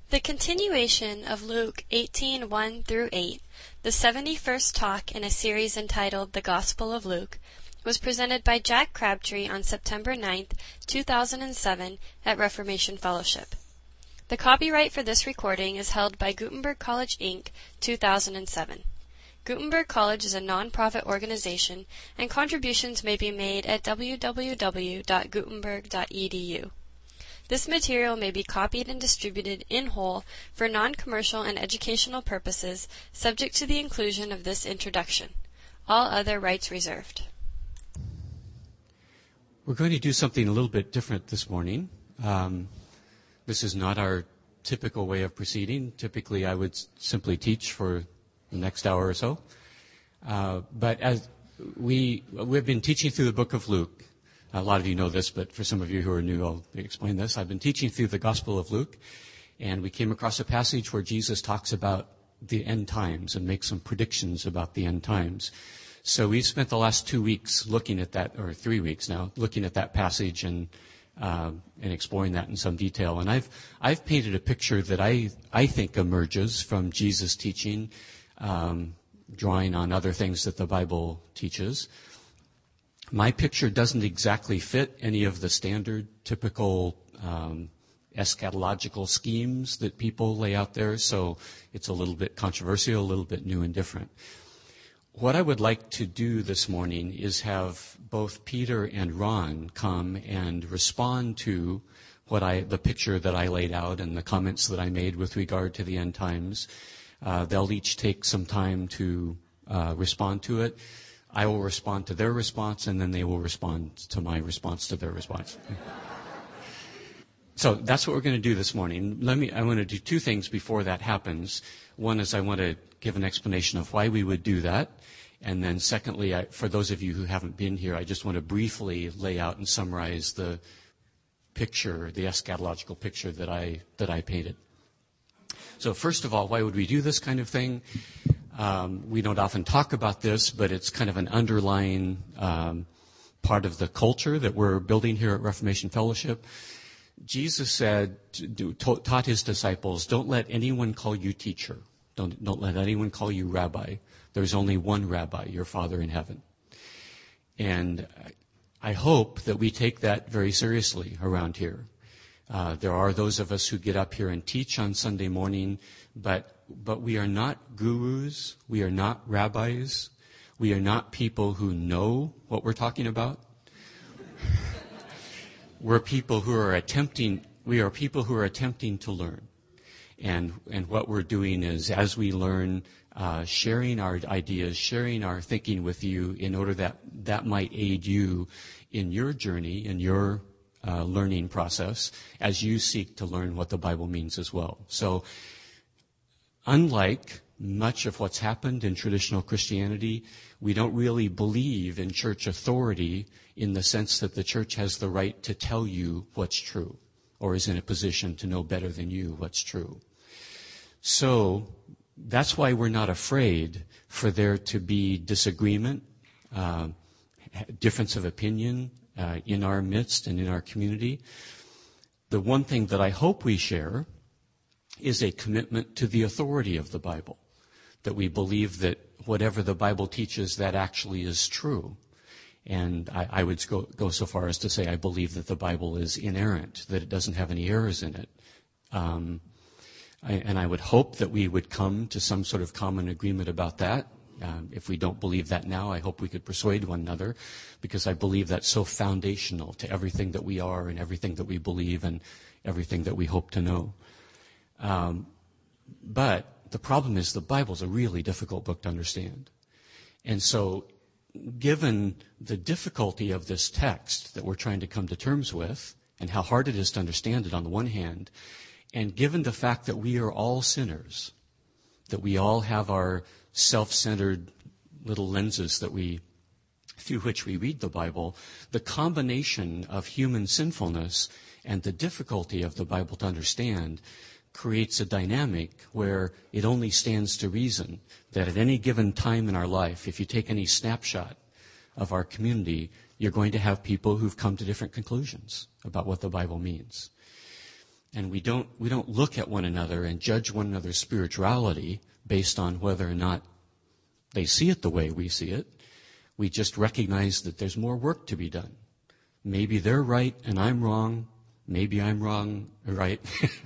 The continuation of Luke 18:1 through 8, the 71st talk in a series entitled The Gospel of Luke, was presented by Jack Crabtree on September 9th, 2007 at Reformation Fellowship. The copyright for this recording is held by Gutenberg College, Inc., 2007. Gutenberg College is a non-profit organization, and contributions may be made at www.gutenberg.edu. This material may be copied and distributed in whole for non-commercial and educational purposes, subject to the inclusion of this introduction. All other rights reserved. We're going to do something a little bit different this morning. This is not our typical way of proceeding. Typically, I would simply teach for the next hour or so. But as we've been teaching through the book of Luke. A lot of you know this, but for some of you who are new, I'll explain this. I've been teaching through the Gospel of Luke, and we came across a passage where Jesus talks about the end times and makes some predictions about the end times. So we've spent the last 2 weeks looking at that, or 3 weeks now, looking at that passage and exploring that in some detail. And I've painted a picture that I think emerges from Jesus' teaching, drawing on other things that the Bible teaches. My picture doesn't exactly fit any of the standard, typical eschatological schemes that people lay out there, so it's a little bit controversial, a little bit new and different. What I would like to do this morning is have both Peter and Ron come and respond to the picture that I laid out and the comments that I made with regard to the end times. They'll each take some time to respond to it. I will respond to their response, and then they will respond to my response to their response. So that's what we're going to do this morning. I want to do two things before that happens. One is I want to give an explanation of why we would do that. And then secondly, for those of you who haven't been here, I just want to briefly lay out and summarize the picture, the eschatological picture that I painted. So first of all, why would we do this kind of thing? We don't often talk about this, but it's kind of an underlying part of the culture that we're building here at Reformation Fellowship. Jesus taught his disciples, don't let anyone call you teacher. Don't let anyone call you rabbi. There's only one rabbi, your Father in heaven. And I hope that we take that very seriously around here. There are those of us who get up here and teach on Sunday morning, but we are not gurus. We are not rabbis. We are not people who know what we're talking about. We're people who are attempting to learn. And what we're doing is, as we learn, sharing our ideas, sharing our thinking with you in order that might aid you in your journey, in your learning process, as you seek to learn what the Bible means as well. So, unlike much of what's happened in traditional Christianity, we don't really believe in church authority in the sense that the church has the right to tell you what's true or is in a position to know better than you what's true. So that's why we're not afraid for there to be disagreement, difference of opinion in our midst and in our community. The one thing that I hope we share is a commitment to the authority of the Bible, that we believe that whatever the Bible teaches, that actually is true. And I would go so far as to say I believe that the Bible is inerrant, that it doesn't have any errors in it. And I would hope that we would come to some sort of common agreement about that. If we don't believe that now, I hope we could persuade one another, because I believe that's so foundational to everything that we are and everything that we believe and everything that we hope to know. But the problem is the Bible's a really difficult book to understand. And so, given the difficulty of this text that we're trying to come to terms with, and how hard it is to understand it on the one hand, and given the fact that we are all sinners, that we all have our self-centered little lenses through which we read the Bible, the combination of human sinfulness and the difficulty of the Bible to understand creates a dynamic where it only stands to reason that at any given time in our life, if you take any snapshot of our community, you're going to have people who've come to different conclusions about what the Bible means. And we don't look at one another and judge one another's spirituality based on whether or not they see it the way we see it. We just recognize that there's more work to be done. Maybe they're right and I'm wrong. Maybe I'm wrong, right?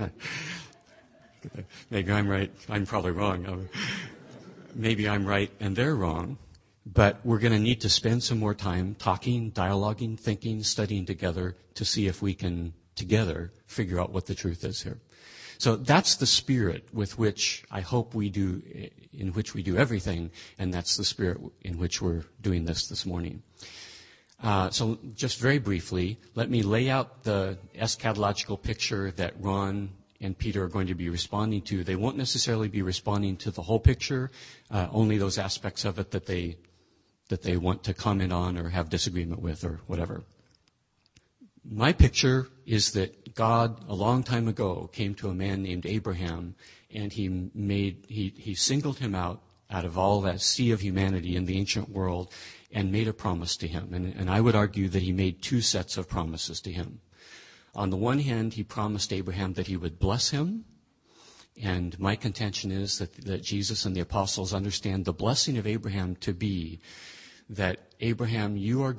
Maybe I'm right. I'm probably wrong. Maybe I'm right and they're wrong. But we're going to need to spend some more time talking, dialoguing, thinking, studying together to see if we can together figure out what the truth is here. So that's the spirit with which I hope in which we do everything, and that's the spirit in which we're doing this morning. So just very briefly, let me lay out the eschatological picture that Ron and Peter are going to be responding to. They won't necessarily be responding to the whole picture, only those aspects of it that they want to comment on or have disagreement with or whatever. My picture is that God, a long time ago, came to a man named Abraham, and he singled him out of all that sea of humanity in the ancient world and made a promise to him. And I would argue that he made two sets of promises to him. On the one hand, he promised Abraham that he would bless him. And my contention is that Jesus and the apostles understand the blessing of Abraham to be that Abraham,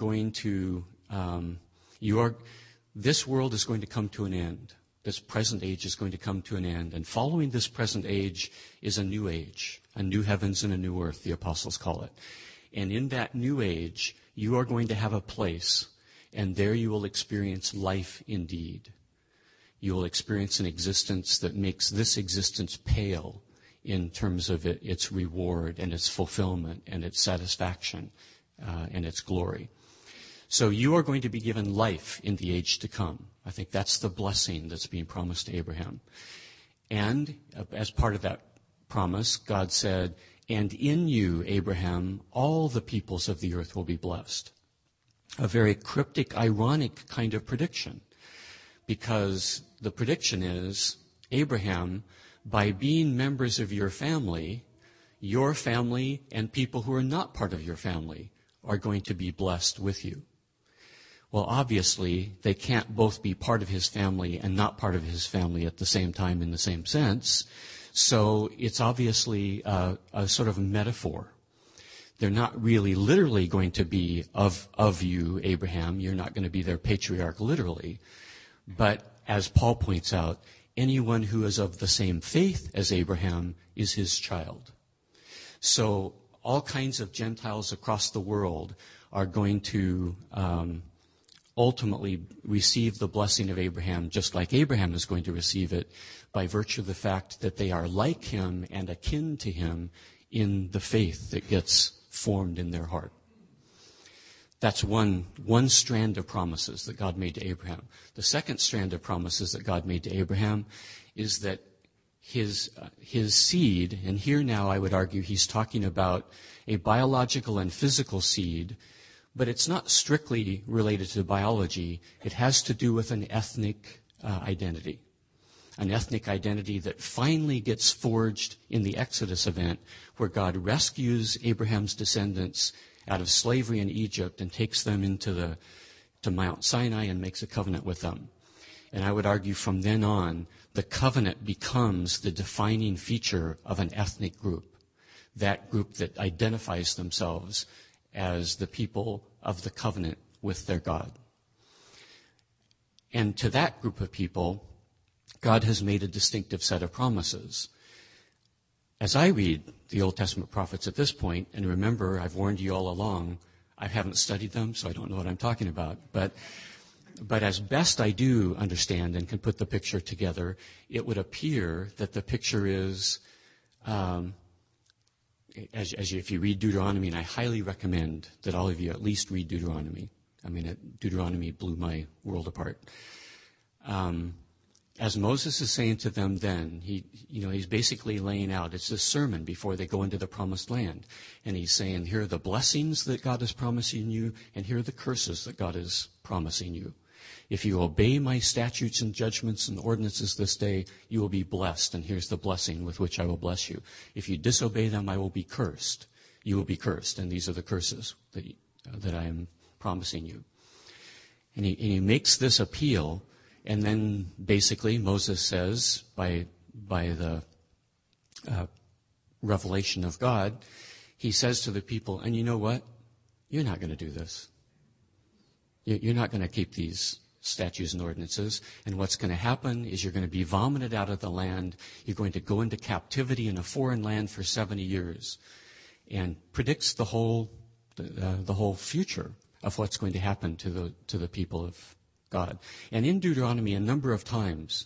this world is going to come to an end. This present age is going to come to an end. And following this present age is a new age, a new heavens and a new earth, the apostles call it. And in that new age, you are going to have a place, and there you will experience life indeed. You will experience an existence that makes this existence pale in terms of its reward and its fulfillment and its satisfaction and its glory. So you are going to be given life in the age to come. I think that's the blessing that's being promised to Abraham. And as part of that promise, God said, "And in you, Abraham, all the peoples of the earth will be blessed." A very cryptic, ironic kind of prediction. Because the prediction is, Abraham, by being members of your family and people who are not part of your family are going to be blessed with you. Well, obviously, they can't both be part of his family and not part of his family at the same time in the same sense. So it's obviously a sort of metaphor. They're not really literally going to be of you, Abraham. You're not going to be their patriarch literally. But as Paul points out, anyone who is of the same faith as Abraham is his child. So all kinds of Gentiles across the world are going to ultimately receive the blessing of Abraham, just like Abraham is going to receive it, by virtue of the fact that they are like him and akin to him in the faith that gets formed in their heart. That's one strand of promises that God made to Abraham. The second strand of promises that God made to Abraham is that his seed, and here now I would argue he's talking about a biological and physical seed, but it's not strictly related to biology. It has to do with an ethnic identity. An ethnic identity that finally gets forged in the Exodus event, where God rescues Abraham's descendants out of slavery in Egypt and takes them to Mount Sinai and makes a covenant with them. And I would argue from then on, the covenant becomes the defining feature of an ethnic group. That group that identifies themselves as the people of the covenant with their God. And to that group of people, God has made a distinctive set of promises. As I read the Old Testament prophets at this point, and remember, I've warned you all along, I haven't studied them, so I don't know what I'm talking about. But as best I do understand and can put the picture together, it would appear that the picture is, if you read Deuteronomy, and I highly recommend that all of you at least read Deuteronomy. I mean, Deuteronomy blew my world apart. As Moses is saying to them then, he's basically laying out, it's a sermon before they go into the promised land. And he's saying, here are the blessings that God is promising you, and here are the curses that God is promising you. If you obey my statutes and judgments and ordinances this day, you will be blessed, and here's the blessing with which I will bless you. If you disobey them, I will be cursed. You will be cursed, and these are the curses that I am promising you. And he makes this appeal, And then basically Moses says, by the revelation of God, he says to the people, and you know what? You're not going to do this. You're not going to keep these statutes and ordinances. And what's going to happen is you're going to be vomited out of the land. You're going to go into captivity in a foreign land for 70 years. And predicts the whole future of what's going to happen to the people of God. And in Deuteronomy, a number of times,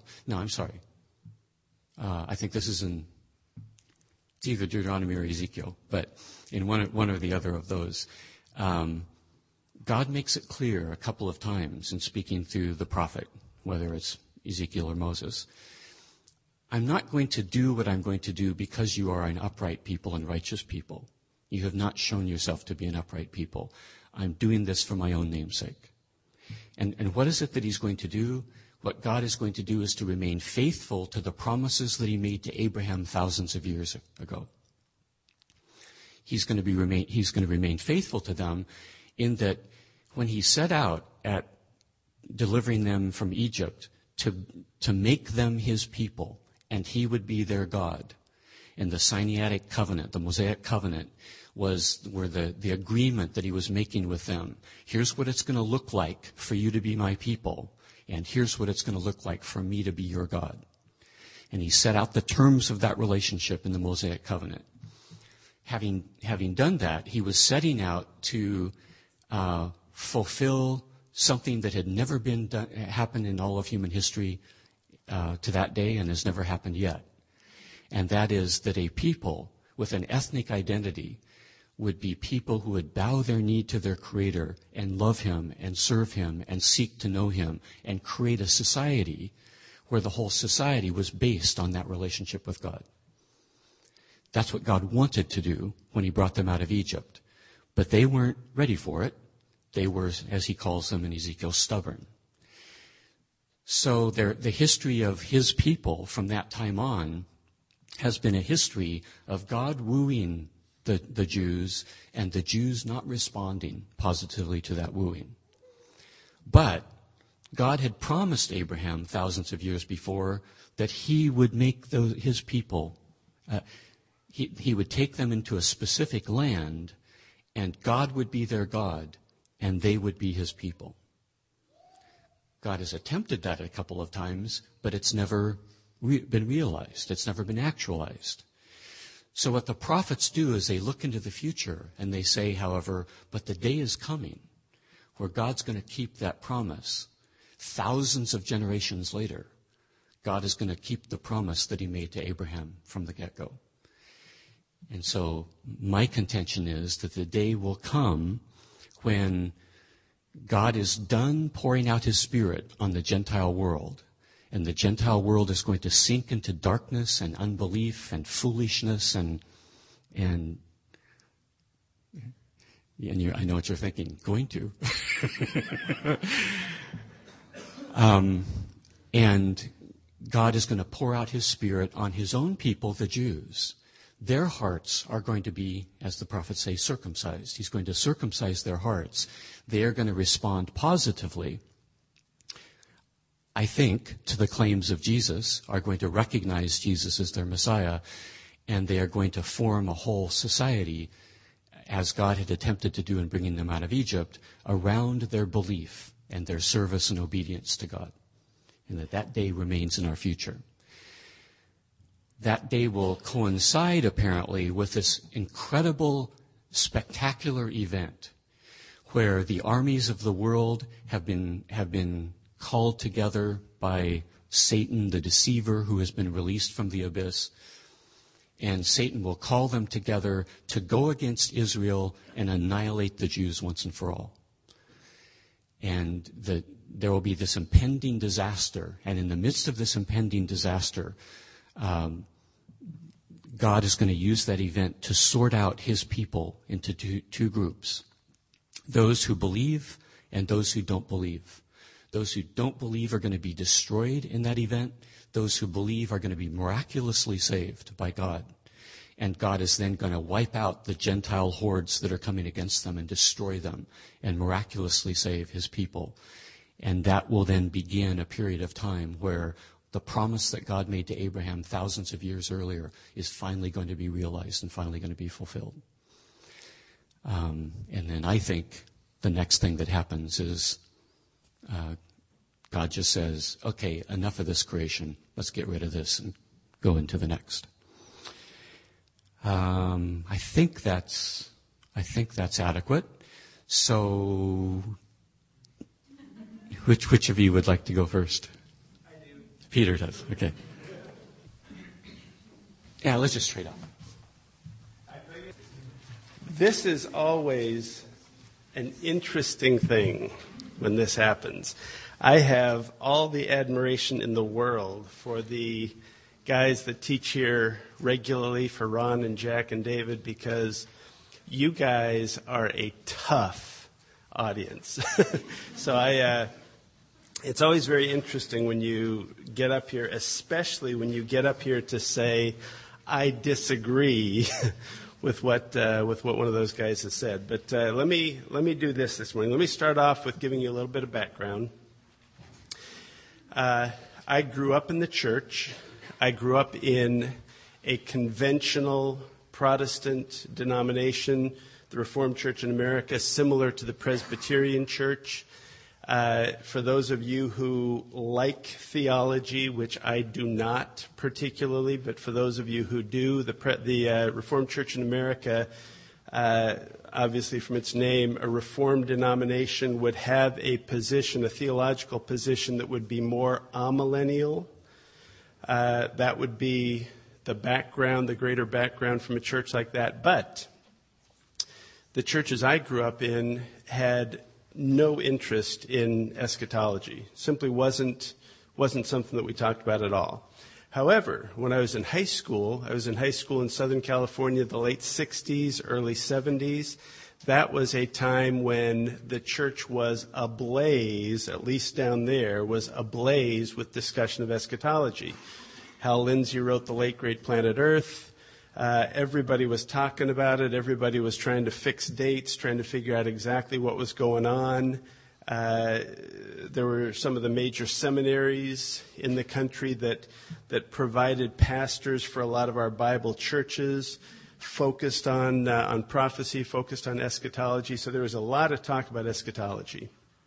I think this is it's either Deuteronomy or Ezekiel, but in one or the other of those, God makes it clear a couple of times in speaking through the prophet, whether it's Ezekiel or Moses. I'm not going to do what I'm going to do because you are an upright people and righteous people. You have not shown yourself to be an upright people. I'm doing this for my own namesake. And what is it that he's going to do? What God is going to do is to remain faithful to the promises that he made to Abraham thousands of years ago. He's going to remain faithful to them in that when he set out at delivering them from Egypt to make them his people, and he would be their God. And the Sinaitic covenant, the Mosaic covenant, were the agreement that he was making with them. Here's what it's going to look like for you to be my people, and here's what it's going to look like for me to be your God. And he set out the terms of that relationship in the Mosaic covenant. Having done that, he was setting out to fulfill something that had never happened in all of human history to that day and has never happened yet. And that is that a people with an ethnic identity would be people who would bow their knee to their Creator and love him and serve him and seek to know him and create a society where the whole society was based on that relationship with God. That's what God wanted to do when he brought them out of Egypt. But they weren't ready for it. They were, as he calls them in Ezekiel, stubborn. So the history of his people from that time on has been a history of God wooing the Jews and the Jews not responding positively to that wooing. But God had promised Abraham thousands of years before that he would make his people, he would take them into a specific land, and God would be their God, and they would be his people. God has attempted that a couple of times, but it's never been realized. It's never been actualized. So what the prophets do is they look into the future and they say, however, but the day is coming where God's going to keep that promise. Thousands of generations later, God is going to keep the promise that he made to Abraham from the get-go. And so my contention is that the day will come when God is done pouring out his Spirit on the Gentile world, and the Gentile world is going to sink into darkness and unbelief and foolishness and I know what you're thinking, going to. And God is going to pour out his Spirit on his own people, the Jews. Their hearts are going to be, as the prophets say, circumcised. He's going to circumcise their hearts. They are going to respond positively, I think, to the claims of Jesus, are going to recognize Jesus as their Messiah, and they are going to form a whole society, as God had attempted to do in bringing them out of Egypt, around their belief and their service and obedience to God. And that day remains in our future. That day will coincide, apparently, with this incredible, spectacular event where the armies of the world have been called together by Satan, the deceiver, who has been released from the abyss. And Satan will call them together to go against Israel and annihilate the Jews once and for all. And there will be this impending disaster. And in the midst of this impending disaster, God is going to use that event to sort out his people into two groups. Those who believe and those who don't believe. Those who don't believe are going to be destroyed in that event. Those who believe are going to be miraculously saved by God. And God is then going to wipe out the Gentile hordes that are coming against them and destroy them and miraculously save his people. And that will then begin a period of time where the promise that God made to Abraham thousands of years earlier is finally going to be realized and finally going to be fulfilled. And then I think the next thing that happens is God just says, okay, enough of this creation. Let's get rid of this and go into the next. I think that's adequate. So, which of you would like to go first? I do. Peter does. Okay. Yeah, let's just straight up. This is always an interesting thing when this happens. I have all the admiration in the world for the guys that teach here regularly, for Ron and Jack and David, because you guys are a tough audience. So it's always very interesting when you get up here, especially when you get up here to say, I disagree with what one of those guys has said. But let me do this morning. Let me start off with giving you a little bit of background. I grew up in the church. I grew up in a conventional Protestant denomination, the Reformed Church in America, similar to the Presbyterian Church. For those of you who like theology, which I do not particularly, but for those of you who do, the Reformed Church in America, obviously from its name, a Reformed denomination would have a position, a theological position that would be more amillennial. That would be the background, the greater background from a church like that. But the churches I grew up in had no interest in eschatology. Simply wasn't something that we talked about at all. However, when I was in high school in Southern California, the late 60s, early 70s. That was a time when the church was ablaze, at least down there, was ablaze with discussion of eschatology. Hal Lindsey wrote The Late Great Planet Earth. Everybody was talking about it. Everybody was trying to fix dates, trying to figure out exactly what was going on. There were some of the major seminaries in the country that provided pastors for a lot of our Bible churches, focused on prophecy, focused on eschatology. So there was a lot of talk about eschatology.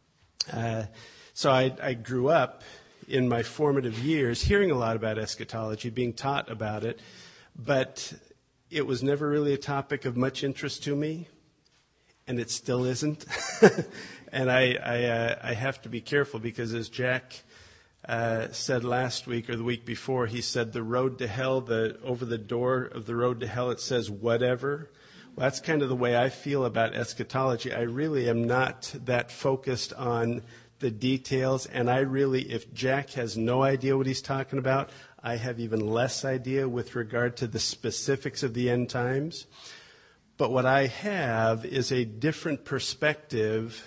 So I grew up in my formative years hearing a lot about eschatology, being taught about it, but it was never really a topic of much interest to me, and it still isn't. And I have to be careful because, as Jack said last week or the week before, he said the road to hell, over the door of the road to hell, it says whatever. Well, that's kind of the way I feel about eschatology. I really am not that focused on the details, and if Jack has no idea what he's talking about, I have even less idea with regard to the specifics of the end times. But what I have is a different perspective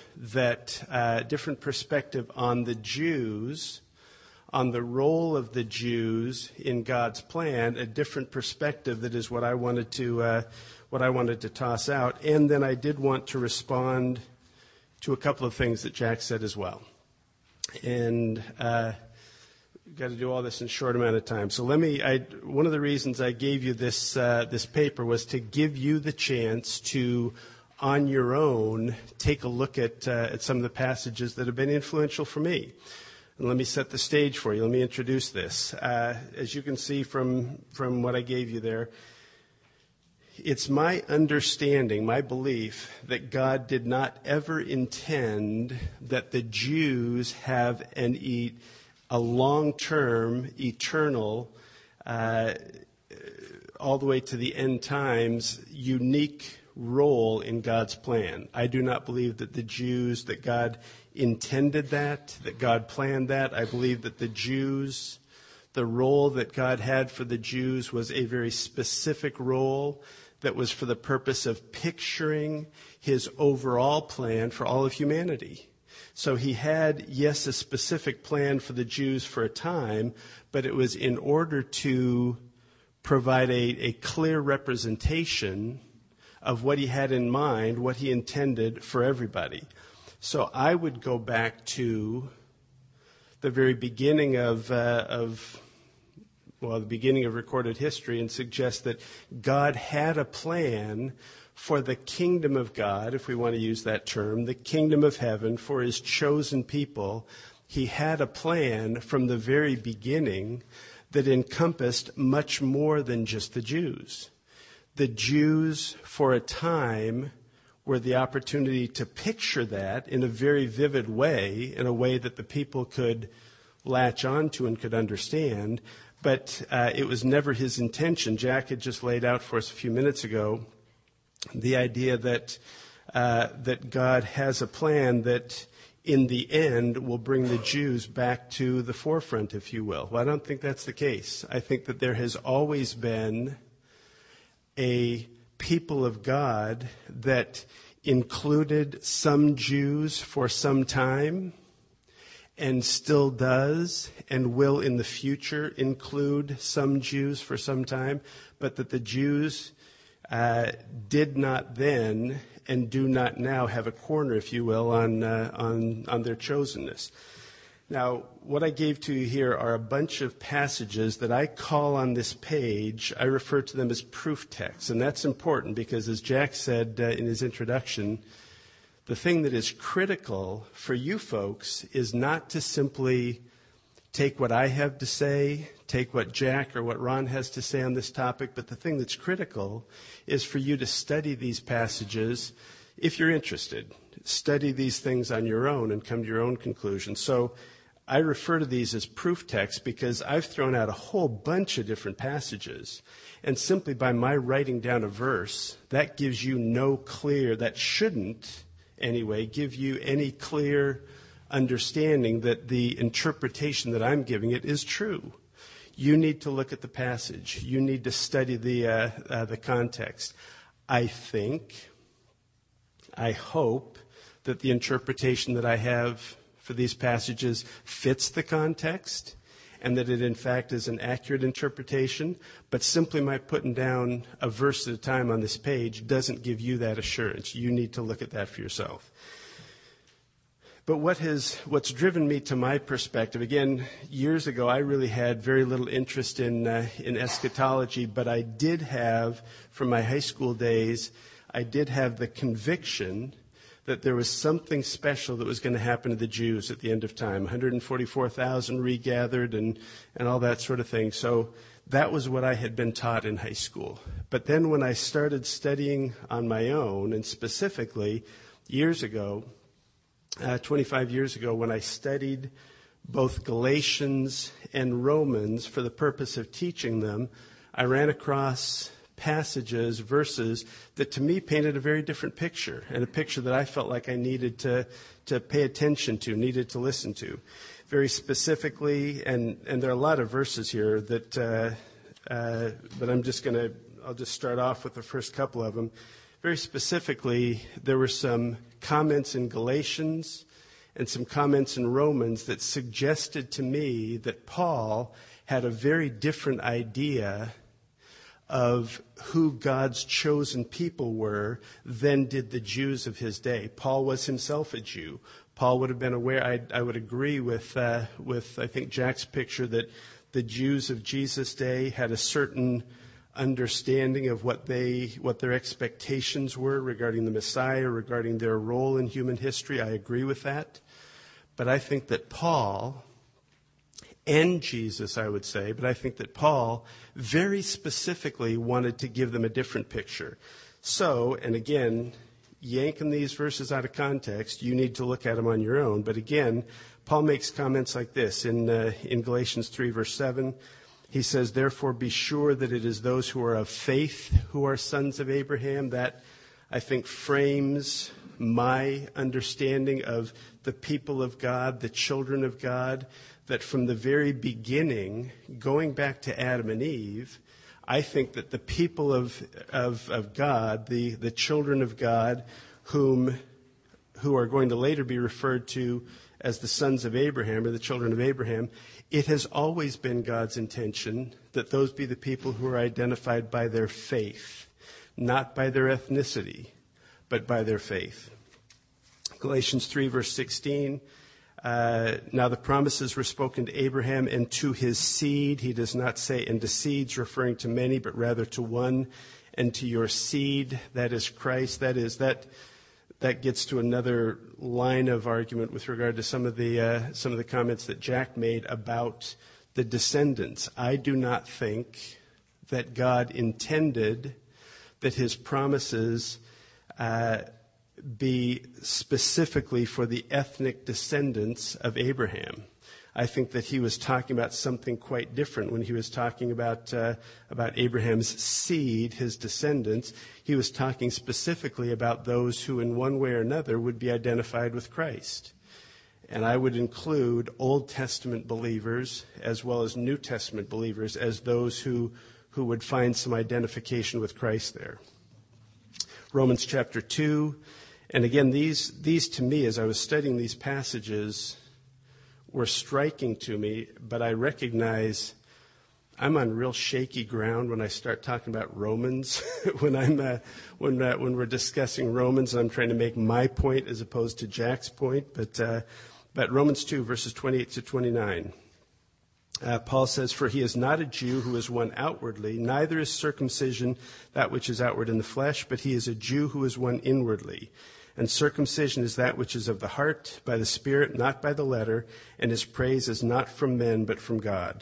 on the Jews, on the role of the Jews in God's plan, a different perspective that is what I wanted to toss out. And then I did want to respond to a couple of things that Jack said as well. And we've got to do all this in a short amount of time. So one of the reasons I gave you this paper was to give you the chance to, on your own, take a look at some of the passages that have been influential for me. And let me set the stage for you. Let me introduce this. As you can see from what I gave you there, it's my understanding, my belief, that God did not ever intend that the Jews have a long-term, eternal, all the way to the end times, unique role in God's plan. I do not believe that that God intended that God planned that. I believe that the role that God had for the Jews was a very specific role that was for the purpose of picturing his overall plan for all of humanity. So he had, yes, a specific plan for the Jews for a time, but it was in order to provide a clear representation of what he had in mind, what he intended for everybody. So I would go back to the very beginning the beginning of recorded history and suggest that God had a plan for the kingdom of God, if we want to use that term, the kingdom of heaven for his chosen people. He had a plan from the very beginning that encompassed much more than just the Jews. The Jews, for a time, were the opportunity to picture that in a very vivid way, in a way that the people could latch onto and could understand. But it was never his intention. Jack had just laid out for us a few minutes ago the idea that God has a plan that in the end will bring the Jews back to the forefront, if you will. Well, I don't think that's the case. I think that there has always been a people of God that included some Jews for some time and still does and will in the future include some Jews for some time, but that the Jews did not then and do not now have a corner, if you will, on their chosenness. Now, what I gave to you here are a bunch of passages that I call on this page, I refer to them as proof texts. And that's important because, as Jack said in his introduction, the thing that is critical for you folks is not to simply take what I have to say, take what Jack or what Ron has to say on this topic, but the thing that's critical is for you to study these passages if you're interested. Study these things on your own and come to your own conclusions. So I refer to these as proof texts because I've thrown out a whole bunch of different passages. And simply by my writing down a verse, that gives you that shouldn't anyway give you any clear understanding that the interpretation that I'm giving it is true. You need to look at the passage. You need to study the context. I hope that the interpretation that I have for these passages fits the context and that it in fact is an accurate interpretation, but simply my putting down a verse at a time on this page doesn't give you that assurance. You need to look at that for yourself. But what's driven me to my perspective, again, years ago I really had very little interest in eschatology, but I did have, from my high school days, I did have the conviction that there was something special that was going to happen to the Jews at the end of time. 144,000 regathered and all that sort of thing. So that was what I had been taught in high school. But then when I started studying on my own, and specifically years ago, 25 years ago, when I studied both Galatians and Romans for the purpose of teaching them, I ran across passages, verses that to me painted a very different picture, and a picture that I felt like I needed to pay attention to, needed to listen to. Very specifically, and there are a lot of verses here that, but I'll just start off with the first couple of them. Very specifically, there were some comments in Galatians and some comments in Romans that suggested to me that Paul had a very different idea of who God's chosen people were than did the Jews of his day. Paul was himself a Jew. Paul would have been aware, I would agree with I think Jack's picture that the Jews of Jesus' day had a certain understanding of what their expectations were regarding the Messiah, regarding their role in human history. I agree with that. But I think that Paul and Jesus, I would say, but I think that Paul very specifically wanted to give them a different picture. So, and again, yanking these verses out of context, you need to look at them on your own. But again, Paul makes comments like this in Galatians 3, verse 7. He says, "Therefore be sure that it is those who are of faith who are sons of Abraham." That, I think, frames my understanding of the people of God, the children of God, that from the very beginning, going back to Adam and Eve, I think that the people of God, the children of God, who are going to later be referred to as the sons of Abraham or the children of Abraham, it has always been God's intention that those be the people who are identified by their faith, not by their ethnicity, but by their faith. Galatians 3, verse 16. Now the promises were spoken to Abraham and to his seed. He does not say and to seeds, referring to many, but rather to one, and to your seed, that is Christ. That gets to another line of argument with regard to some of the comments that Jack made about the descendants. I do not think that God intended that his promises be specifically for the ethnic descendants of Abraham. I think that he was talking about something quite different when he was talking about Abraham's seed, his descendants. He was talking specifically about those who in one way or another would be identified with Christ. And I would include Old Testament believers as well as New Testament believers as those who would find some identification with Christ there. Romans chapter 2. And again, these to me, as I was studying these passages, were striking to me, but I recognize I'm on real shaky ground when I start talking about Romans. when we're discussing Romans, and I'm trying to make my point as opposed to Jack's point. But Romans 2, verses 28 to 29. Paul says, "For he is not a Jew who is one outwardly, neither is circumcision that which is outward in the flesh, but he is a Jew who is one inwardly. And circumcision is that which is of the heart, by the Spirit, not by the letter, and his praise is not from men, but from God."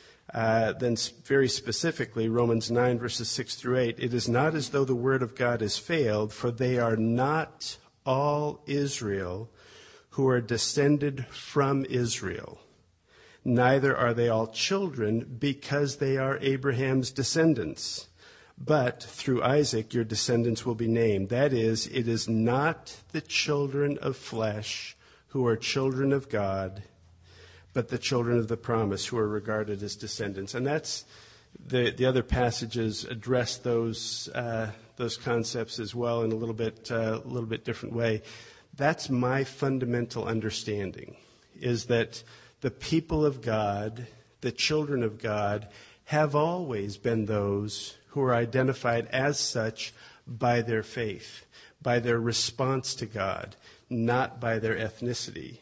Then very specifically, Romans 9, verses 6 through 8, "It is not as though the word of God has failed, for they are not all Israel who are descended from Israel. Neither are they all children, because they are Abraham's descendants. But through Isaac your descendants will be named. That is, it is not the children of flesh who are children of God, but the children of the promise who are regarded as descendants." And that's the other passages address those concepts as well in a little bit different way. That's my fundamental understanding, is that the people of God, the children of God, have always been those who are identified as such by their faith, by their response to God, not by their ethnicity.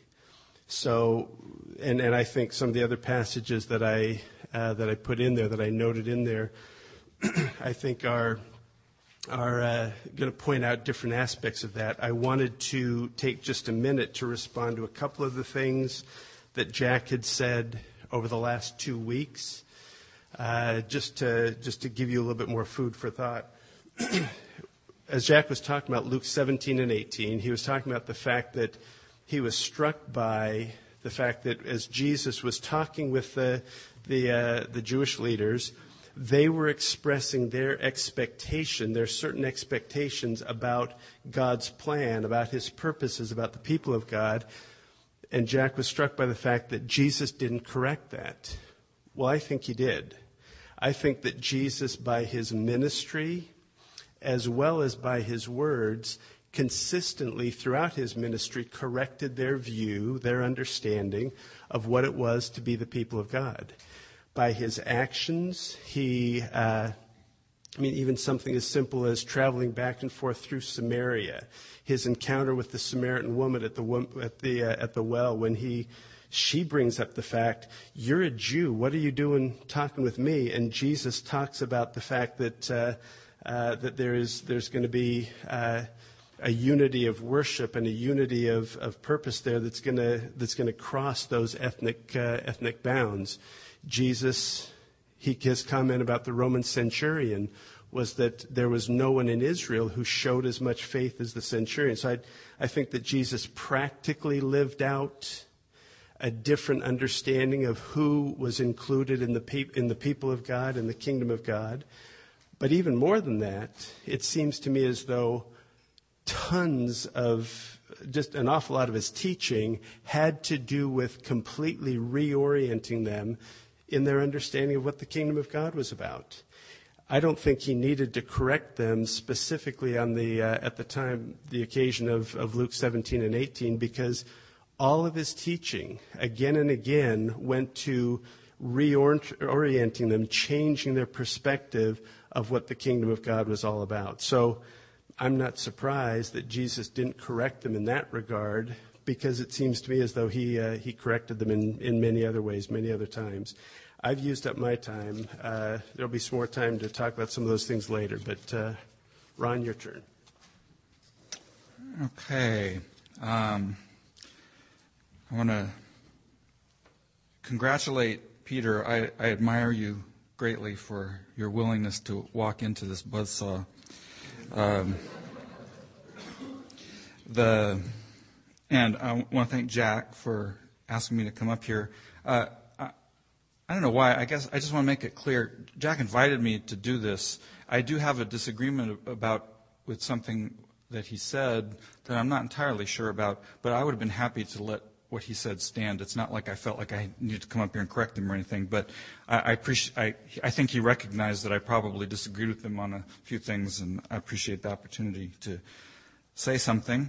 So, and I think some of the other passages that I put in there, that I noted in there, I think are going to point out different aspects of that. I wanted to take just a minute to respond to a couple of the things that Jack had said over the last 2 weeks. Just to give you a little bit more food for thought. As Jack was talking about Luke 17 and 18, he was talking about the fact that he was struck by the fact that as Jesus was talking with the Jewish leaders, they were expressing their certain expectations about God's plan, about his purposes, about the people of God. And Jack was struck by the fact that Jesus didn't correct that. Well, I think he did. I think that Jesus, by his ministry, as well as by his words, consistently throughout his ministry corrected their view, their understanding of what it was to be the people of God. By his actions, even something as simple as traveling back and forth through Samaria, his encounter with the Samaritan woman at the well, when she brings up the fact, "You're a Jew. What are you doing talking with me?" And Jesus talks about the fact that there's going to be a unity of worship and a unity of purpose there that's going to cross those ethnic bounds. Jesus, his comment about the Roman centurion was that there was no one in Israel who showed as much faith as the centurion. So I think that Jesus practically lived out a different understanding of who was included in the people of God and the kingdom of God. But even more than that, it seems to me as though just an awful lot of his teaching had to do with completely reorienting them in their understanding of what the kingdom of God was about. I don't think he needed to correct them specifically on the occasion of Luke 17 and 18, because all of his teaching, again and again, went to reorienting them, changing their perspective of what the kingdom of God was all about. So I'm not surprised that Jesus didn't correct them in that regard, because it seems to me as though he corrected them in many other ways, many other times. I've used up my time. There'll be some more time to talk about some of those things later. But Ron, your turn. Okay. I want to congratulate Peter. I admire you greatly for your willingness to walk into this buzzsaw. And I want to thank Jack for asking me to come up here. I don't know why. I guess I just want to make it clear. Jack invited me to do this. I do have a disagreement with something that he said that I'm not entirely sure about, but I would have been happy to let what he said stand. It's not like I felt like I needed to come up here and correct him or anything, but I think he recognized that I probably disagreed with him on a few things, and I appreciate the opportunity to say something.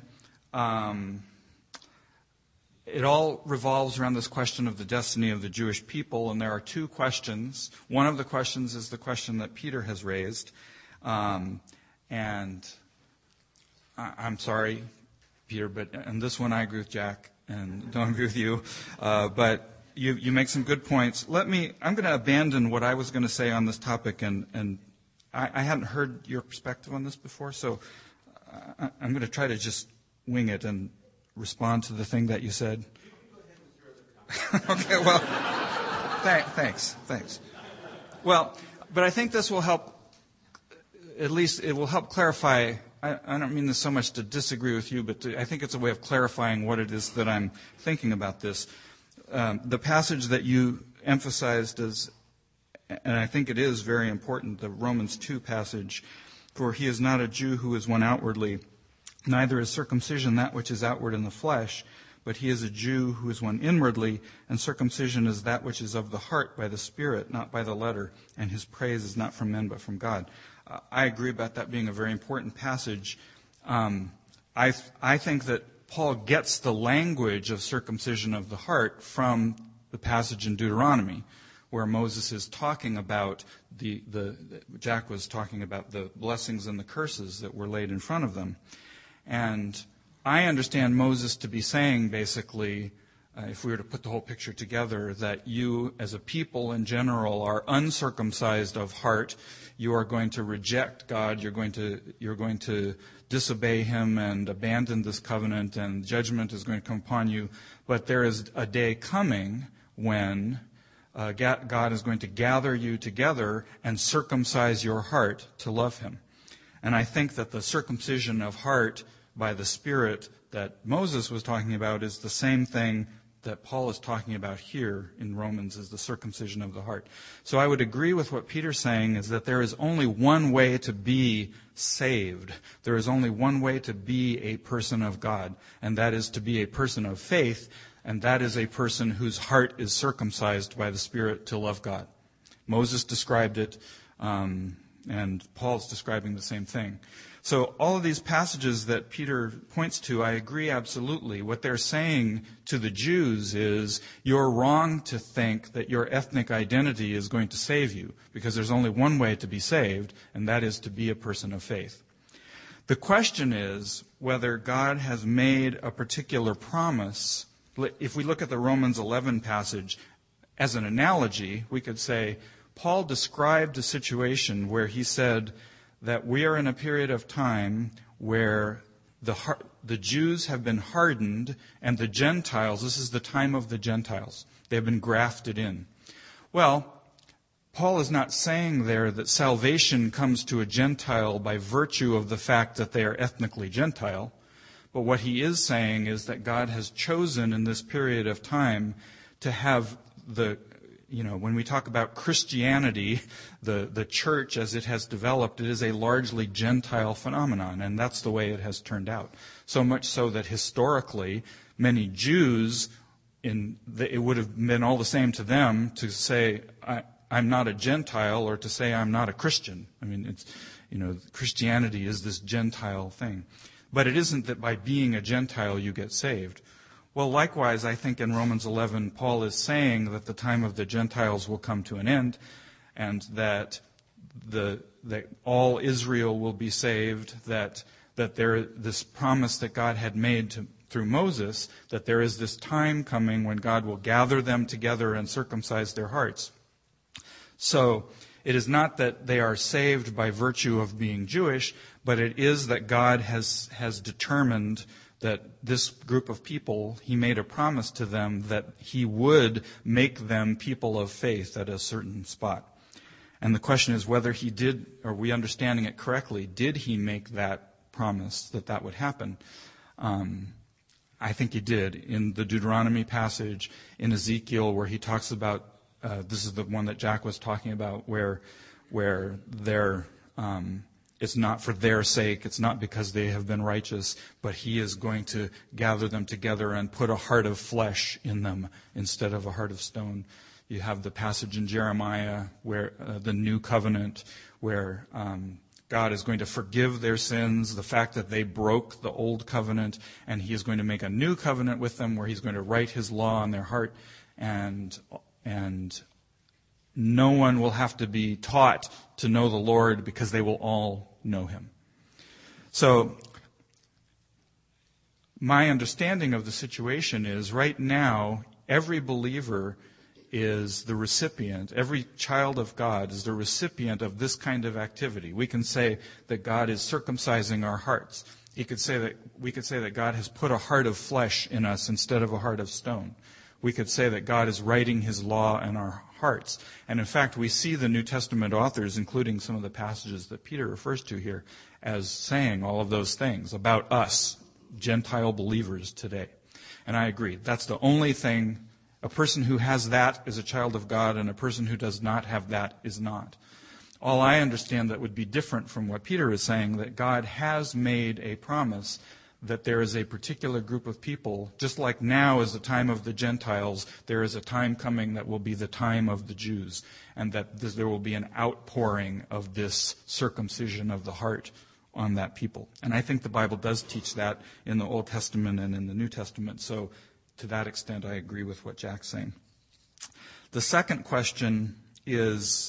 It all revolves around this question of the destiny of the Jewish people, and there are two questions. One of the questions is the question that Peter has raised, and I'm sorry, Peter, but on this one I agree with Jack and don't agree with you. But you make some good points. I'm going to abandon what I was going to say on this topic, and I hadn't heard your perspective on this before, so I'm going to try to just wing it and respond to the thing that you said. Okay, well, thanks. Well, but I think this will help, at least it will help clarify. I don't mean this so much to disagree with you, but I think it's a way of clarifying what it is that I'm thinking about this. The passage that you emphasized is, and I think it is very important, the Romans 2 passage, for he is not a Jew who is one outwardly, neither is circumcision that which is outward in the flesh, but he is a Jew who is one inwardly, and circumcision is that which is of the heart by the Spirit, not by the letter, and his praise is not from men but from God. I agree about that being a very important passage. I think that Paul gets the language of circumcision of the heart from the passage in Deuteronomy, where Moses is talking about Jack was talking about the blessings and the curses that were laid in front of them. And I understand Moses to be saying, basically, if we were to put the whole picture together, that you as a people in general are uncircumcised of heart. You are going to reject God. You're going to disobey him and abandon this covenant, and judgment is going to come upon you. But there is a day coming when God is going to gather you together and circumcise your heart to love him. And I think that the circumcision of heart by the Spirit that Moses was talking about is the same thing that Paul is talking about here in Romans, is the circumcision of the heart. So I would agree with what Peter's saying, is that there is only one way to be saved. There is only one way to be a person of God, and that is to be a person of faith, and that is a person whose heart is circumcised by the Spirit to love God. Moses described it, and Paul's describing the same thing. So all of these passages that Peter points to, I agree absolutely. What they're saying to the Jews is, you're wrong to think that your ethnic identity is going to save you, because there's only one way to be saved, and that is to be a person of faith. The question is whether God has made a particular promise. If we look at the Romans 11 passage as an analogy, we could say, Paul described a situation where he said that we are in a period of time where the Jews have been hardened, and the Gentiles, this is the time of the Gentiles, they've been grafted in. Well, Paul is not saying there that salvation comes to a Gentile by virtue of the fact that they are ethnically Gentile, but what he is saying is that God has chosen in this period of time to have when we talk about Christianity, the church as it has developed, it is a largely Gentile phenomenon, and that's the way it has turned out. So much so that historically, many Jews, it would have been all the same to them to say, I'm not a Gentile, or to say I'm not a Christian. I mean, Christianity is this Gentile thing. But it isn't that by being a Gentile you get saved. Well, likewise, I think in Romans 11, Paul is saying that the time of the Gentiles will come to an end, and that all Israel will be saved, that that this promise that God had made through Moses, that there is this time coming when God will gather them together and circumcise their hearts. So it is not that they are saved by virtue of being Jewish, but it is that God has determined that this group of people, he made a promise to them that he would make them people of faith at a certain spot. And the question is whether he did, are we understanding it correctly, did he make that promise that would happen? I think he did. In the Deuteronomy passage, in Ezekiel, where he talks about, this is the one that Jack was talking about, where they're, it's not for their sake, it's not because they have been righteous, but he is going to gather them together and put a heart of flesh in them instead of a heart of stone. You have the passage in Jeremiah where the new covenant, where God is going to forgive their sins, the fact that they broke the old covenant, and he is going to make a new covenant with them where he's going to write his law on their heart, and no one will have to be taught to know the Lord because they will all know him. So my understanding of the situation is right now every believer is the recipient, every child of God is the recipient of this kind of activity. We can say that God is circumcising our hearts. We could say that God has put a heart of flesh in us instead of a heart of stone. We could say that God is writing his law in our hearts. And in fact, we see the New Testament authors, including some of the passages that Peter refers to here, as saying all of those things about us, Gentile believers today. And I agree. That's the only thing. A person who has that is a child of God, and a person who does not have that is not. All I understand that would be different from what Peter is saying, that God has made a promise that there is a particular group of people, just like now is the time of the Gentiles, there is a time coming that will be the time of the Jews, and that there will be an outpouring of this circumcision of the heart on that people. And I think the Bible does teach that in the Old Testament and in the New Testament, so to that extent I agree with what Jack's saying. The second question is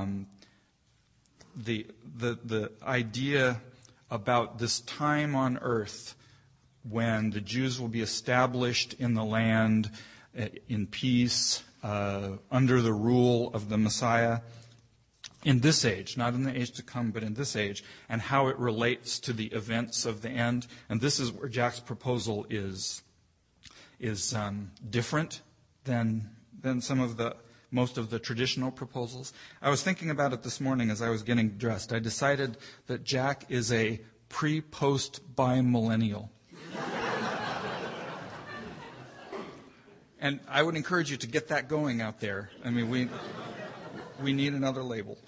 the idea about this time on earth when the Jews will be established in the land in peace, under the rule of the Messiah, in this age, not in the age to come, but in this age, and how it relates to the events of the end. And this is where Jack's proposal is different than most of the traditional proposals. I was thinking about it this morning as I was getting dressed. I decided that Jack is a pre-post bimillennial. And I would encourage you to get that going out there. I mean, we need another label.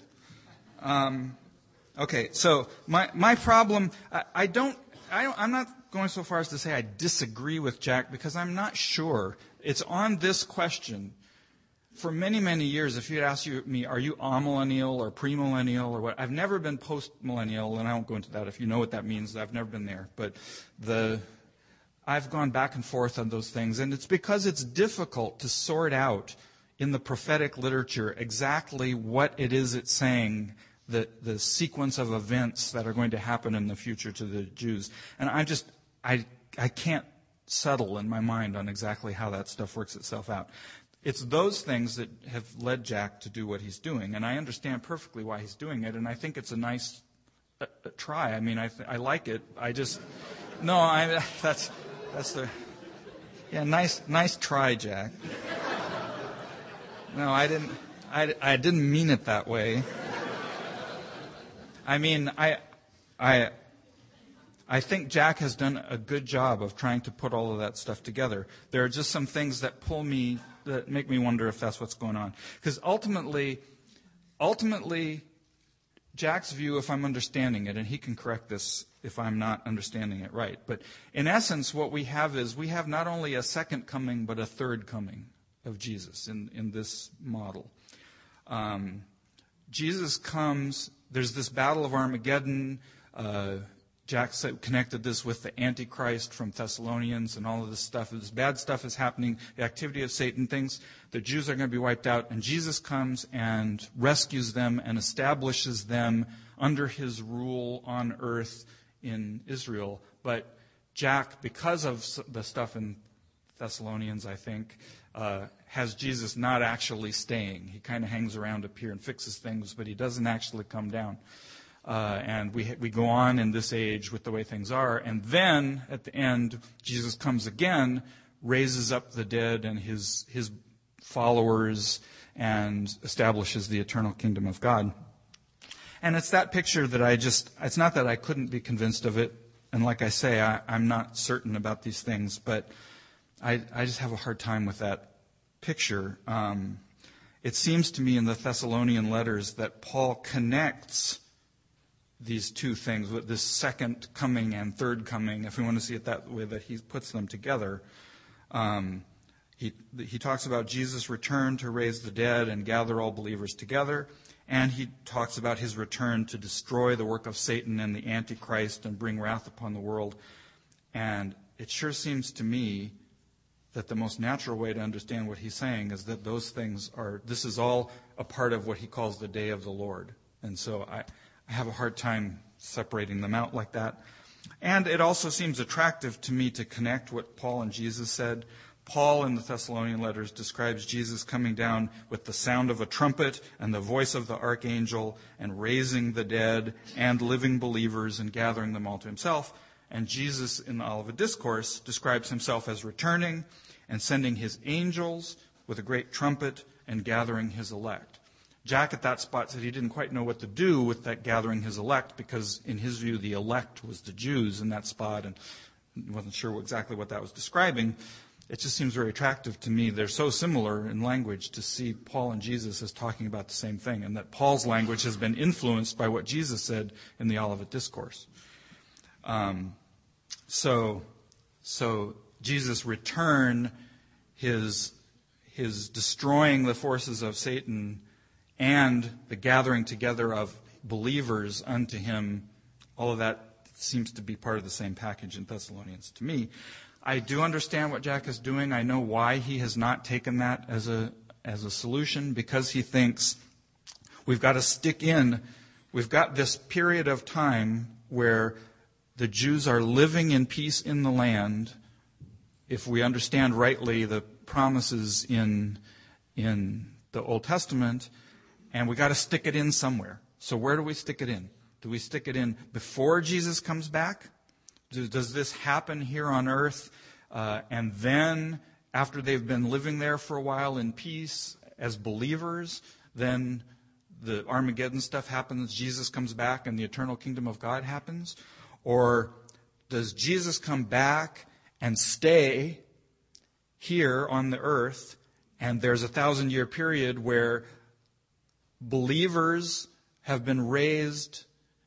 Okay, so my problem, I'm not going so far as to say I disagree with Jack, because I'm not sure. It's on this question. For many, many years, if you'd asked me, are you amillennial or premillennial or what? I've never been postmillennial, and I won't go into that. If you know what that means, I've never been there. But I've gone back and forth on those things, and it's because it's difficult to sort out in the prophetic literature exactly what it is it's saying, the sequence of events that are going to happen in the future to the Jews. And I can't settle in my mind on exactly how that stuff works itself out. It's those things that have led Jack to do what he's doing, and I understand perfectly why he's doing it, and I think it's a nice try. I mean, I like it. Nice try, Jack. No, I didn't mean it that way. I mean, I think Jack has done a good job of trying to put all of that stuff together. There are just some things that make me wonder if that's what's going on. Because ultimately, Jack's view, if I'm understanding it, and he can correct this if I'm not understanding it right, but in essence, what we have is we have not only a second coming, but a third coming of Jesus in this model. Jesus comes, there's this battle of Armageddon. Jack connected this with the Antichrist from Thessalonians and all of this stuff. This bad stuff is happening, the activity of Satan, things. The Jews are going to be wiped out, and Jesus comes and rescues them and establishes them under his rule on earth in Israel. But Jack, because of the stuff in Thessalonians, I think, has Jesus not actually staying. He kind of hangs around up here and fixes things, but he doesn't actually come down. And we go on in this age with the way things are. And then, at the end, Jesus comes again, raises up the dead and his followers, and establishes the eternal kingdom of God. And it's that picture that it's not that I couldn't be convinced of it. And like I say, I'm not certain about these things, but I just have a hard time with that picture. It seems to me in the Thessalonian letters that Paul connects these two things, with this second coming and third coming, if we want to see it that way, that he puts them together. He talks about Jesus' return to raise the dead and gather all believers together. And he talks about his return to destroy the work of Satan and the Antichrist and bring wrath upon the world. And it sure seems to me that the most natural way to understand what he's saying is that this is all a part of what he calls the day of the Lord. And so I have a hard time separating them out like that. And it also seems attractive to me to connect what Paul and Jesus said. Paul in the Thessalonian letters describes Jesus coming down with the sound of a trumpet and the voice of the archangel and raising the dead and living believers and gathering them all to himself. And Jesus in the Olivet Discourse describes himself as returning and sending his angels with a great trumpet and gathering his elect. Jack at that spot said he didn't quite know what to do with that gathering his elect, because in his view the elect was the Jews in that spot, and he wasn't sure exactly what that was describing. It just seems very attractive to me. They're so similar in language to see Paul and Jesus as talking about the same thing, and that Paul's language has been influenced by what Jesus said in the Olivet Discourse. So Jesus' return, his destroying the forces of Satan, and the gathering together of believers unto him, all of that seems to be part of the same package in Thessalonians to me. I do understand what Jack is doing. I know why he has not taken that as a solution, because he thinks we've got to stick in. We've got this period of time where the Jews are living in peace in the land, if we understand rightly the promises in the Old Testament, and we got to stick it in somewhere. So where do we stick it in? Do we stick it in before Jesus comes back? Does this happen here on earth, and then after they've been living there for a while in peace as believers, then the Armageddon stuff happens, Jesus comes back, and the eternal kingdom of God happens? Or does Jesus come back and stay here on the earth, and there's a 1,000-year period where believers have been raised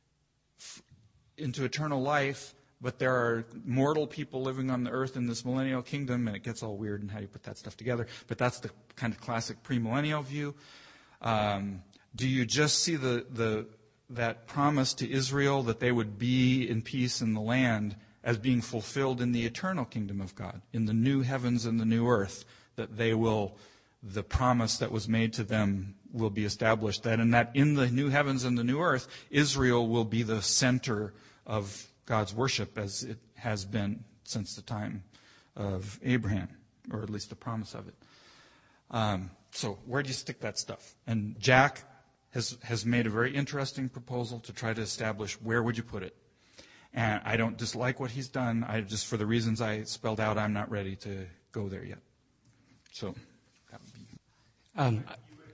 into eternal life, but there are mortal people living on the earth in this millennial kingdom, and it gets all weird in how you put that stuff together. But that's the kind of classic premillennial view. Do you just see that promise to Israel that they would be in peace in the land as being fulfilled in the eternal kingdom of God, in the new heavens and the new earth, that the promise that was made to them will be established, and that in the new heavens and the new earth, Israel will be the center of God's worship, as it has been since the time of Abraham, or at least the promise of it. So where do you stick that stuff? And Jack has made a very interesting proposal to try to establish where would you put it. And I don't dislike what he's done. I just, for the reasons I spelled out, I'm not ready to go there yet. So that would be...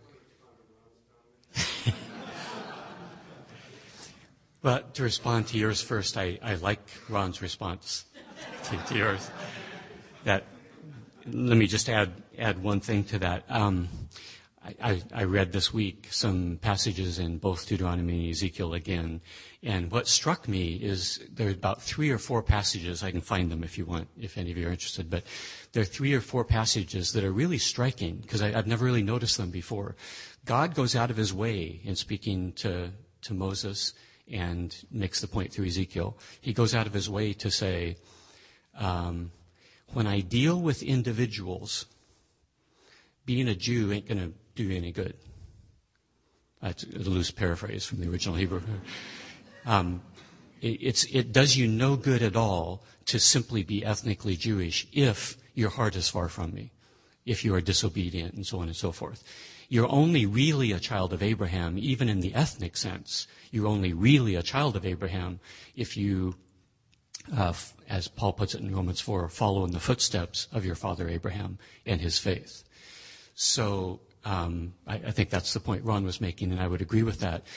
But to respond to yours first, I like Ron's response to yours. Let me just add one thing to that. I read this week some passages in both Deuteronomy and Ezekiel again, and what struck me is there's about 3 or 4 passages. I can find them if any of you are interested, but there are 3 or 4 passages that are really striking, because I've never really noticed them before. God goes out of his way in speaking to Moses and makes the point through Ezekiel. He goes out of his way to say, when I deal with individuals, being a Jew ain't going to do you any good. That's a loose paraphrase from the original Hebrew. it does you no good at all to simply be ethnically Jewish if your heart is far from me, if you are disobedient, and so on and so forth. You're only really a child of Abraham, even in the ethnic sense. You're only really a child of Abraham if you, as Paul puts it in Romans 4, follow in the footsteps of your father Abraham and his faith. So I think that's the point Ron was making, and I would agree with that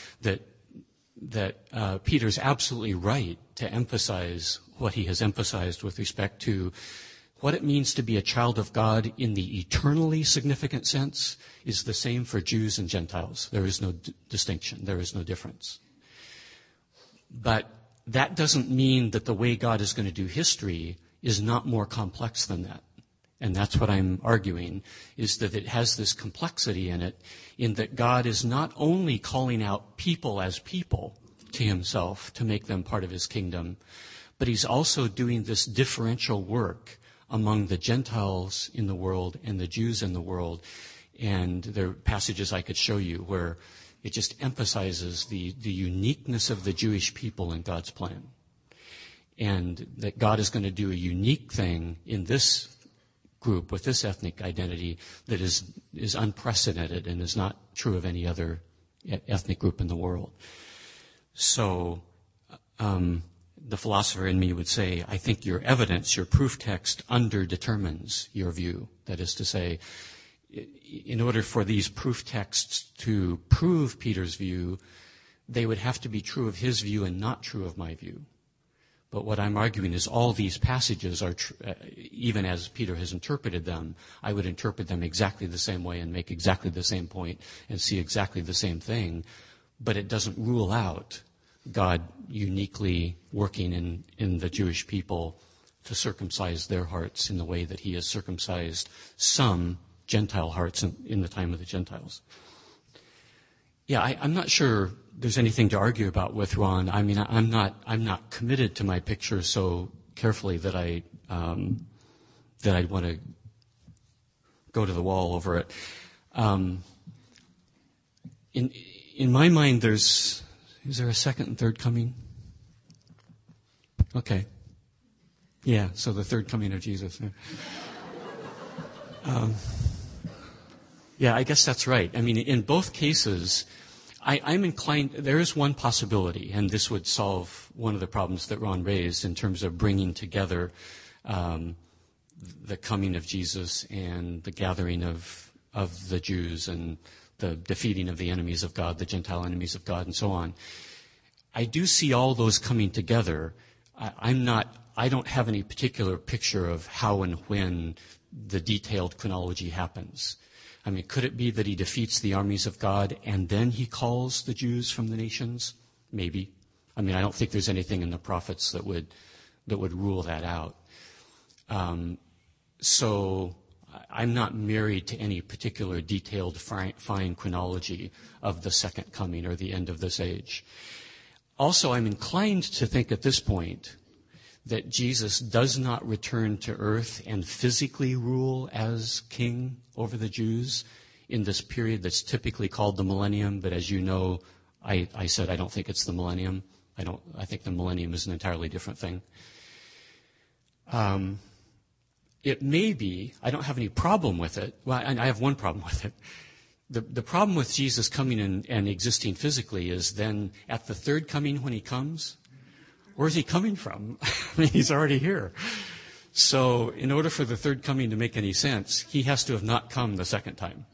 Peter's absolutely right to emphasize what he has emphasized with respect to what it means to be a child of God in the eternally significant sense is the same for Jews and Gentiles. There is no distinction. There is no difference. But that doesn't mean that the way God is going to do history is not more complex than that. And that's what I'm arguing, is that it has this complexity in it, in that God is not only calling out people as people to himself to make them part of his kingdom, but he's also doing this differential work among the Gentiles in the world and the Jews in the world. And there are passages I could show you where it just emphasizes the uniqueness of the Jewish people in God's plan. And that God is going to do a unique thing in this group with this ethnic identity that is unprecedented and is not true of any other ethnic group in the world. So the philosopher in me would say, I think your evidence, your proof text underdetermines your view. That is to say, in order for these proof texts to prove Peter's view, they would have to be true of his view and not true of my view. But what I'm arguing is all these passages are, even as Peter has interpreted them, I would interpret them exactly the same way and make exactly the same point and see exactly the same thing. But it doesn't rule out God uniquely working in the Jewish people to circumcise their hearts in the way that he has circumcised some Gentile hearts in the time of the Gentiles. Yeah, I'm not sure there's anything to argue about with Ron. I mean, I'm not committed to my picture so carefully that I'd want to go to the wall over it. In my mind, is there a second and third coming? Okay. Yeah, so the third coming of Jesus. Yeah, I guess that's right. I mean, in both cases, I'm inclined, there is one possibility, and this would solve one of the problems that Ron raised in terms of bringing together the coming of Jesus and the gathering of the Jews and the defeating of the enemies of God, the Gentile enemies of God, and so on. I do see all those coming together. I don't have any particular picture of how and when the detailed chronology happens. I mean, could it be that he defeats the armies of God and then he calls the Jews from the nations? Maybe. I mean, I don't think there's anything in the prophets that would rule that out. So I'm not married to any particular detailed fine chronology of the second coming or the end of this age. Also, I'm inclined to think at this point that Jesus does not return to earth and physically rule as king over the Jews in this period that's typically called the millennium. But as you know, I said I don't think it's the millennium. I think the millennium is an entirely different thing. It may be, I don't have any problem with it. Well, I have one problem with it. The problem with Jesus coming and existing physically is then at the third coming when he comes, where's he coming from? I mean, he's already here. So in order for the third coming to make any sense, he has to have not come the second time.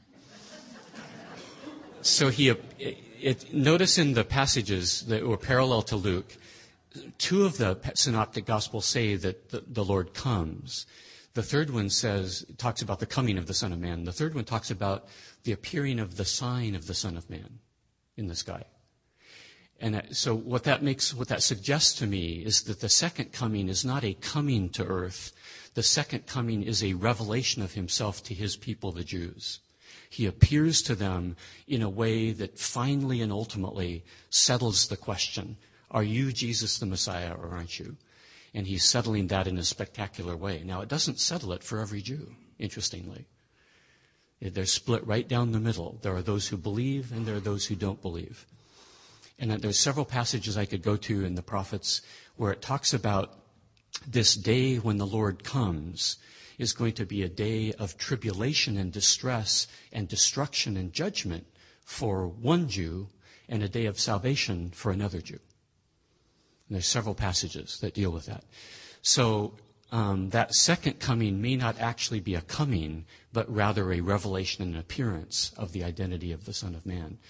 So notice in the passages that were parallel to Luke, two of the synoptic gospels say that the Lord comes. The third one talks about the coming of the Son of Man. The third one talks about the appearing of the sign of the Son of Man in the sky. And so what that suggests to me is that the second coming is not a coming to earth. The second coming is a revelation of himself to his people, the Jews. He appears to them in a way that finally and ultimately settles the question, are you Jesus the Messiah or aren't you? And he's settling that in a spectacular way. Now, it doesn't settle it for every Jew, interestingly. They're split right down the middle. There are those who believe and there are those who don't believe. And there's several passages I could go to in the prophets where it talks about this day when the Lord comes is going to be a day of tribulation and distress and destruction and judgment for one Jew and a day of salvation for another Jew. And there's several passages that deal with that. So that second coming may not actually be a coming, but rather a revelation and an appearance of the identity of the Son of Man.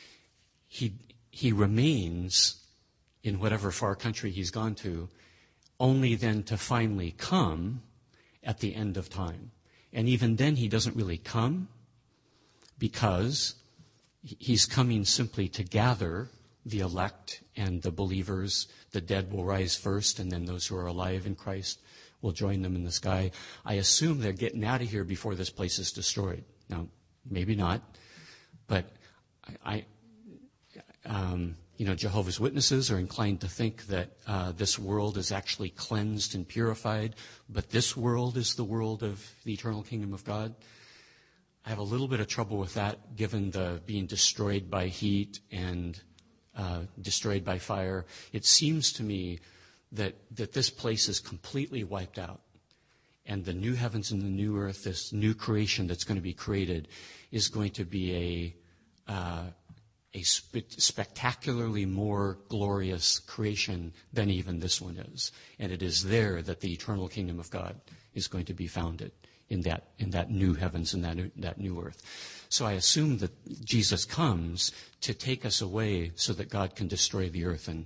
He remains in whatever far country he's gone to, only then to finally come at the end of time. And even then he doesn't really come because he's coming simply to gather the elect and the believers. The dead will rise first, and then those who are alive in Christ will join them in the sky. I assume they're getting out of here before this place is destroyed. Now, maybe not, but Jehovah's Witnesses are inclined to think that this world is actually cleansed and purified, but this world is the world of the eternal kingdom of God. I have a little bit of trouble with that, given the being destroyed by heat and destroyed by fire. It seems to me that this place is completely wiped out, and the new heavens and the new earth, this new creation that's going to be created, is going to be a spectacularly more glorious creation than even this one is. And it is there that the eternal kingdom of God is going to be founded, in that new heavens and that new earth. So I assume that Jesus comes to take us away so that God can destroy the earth and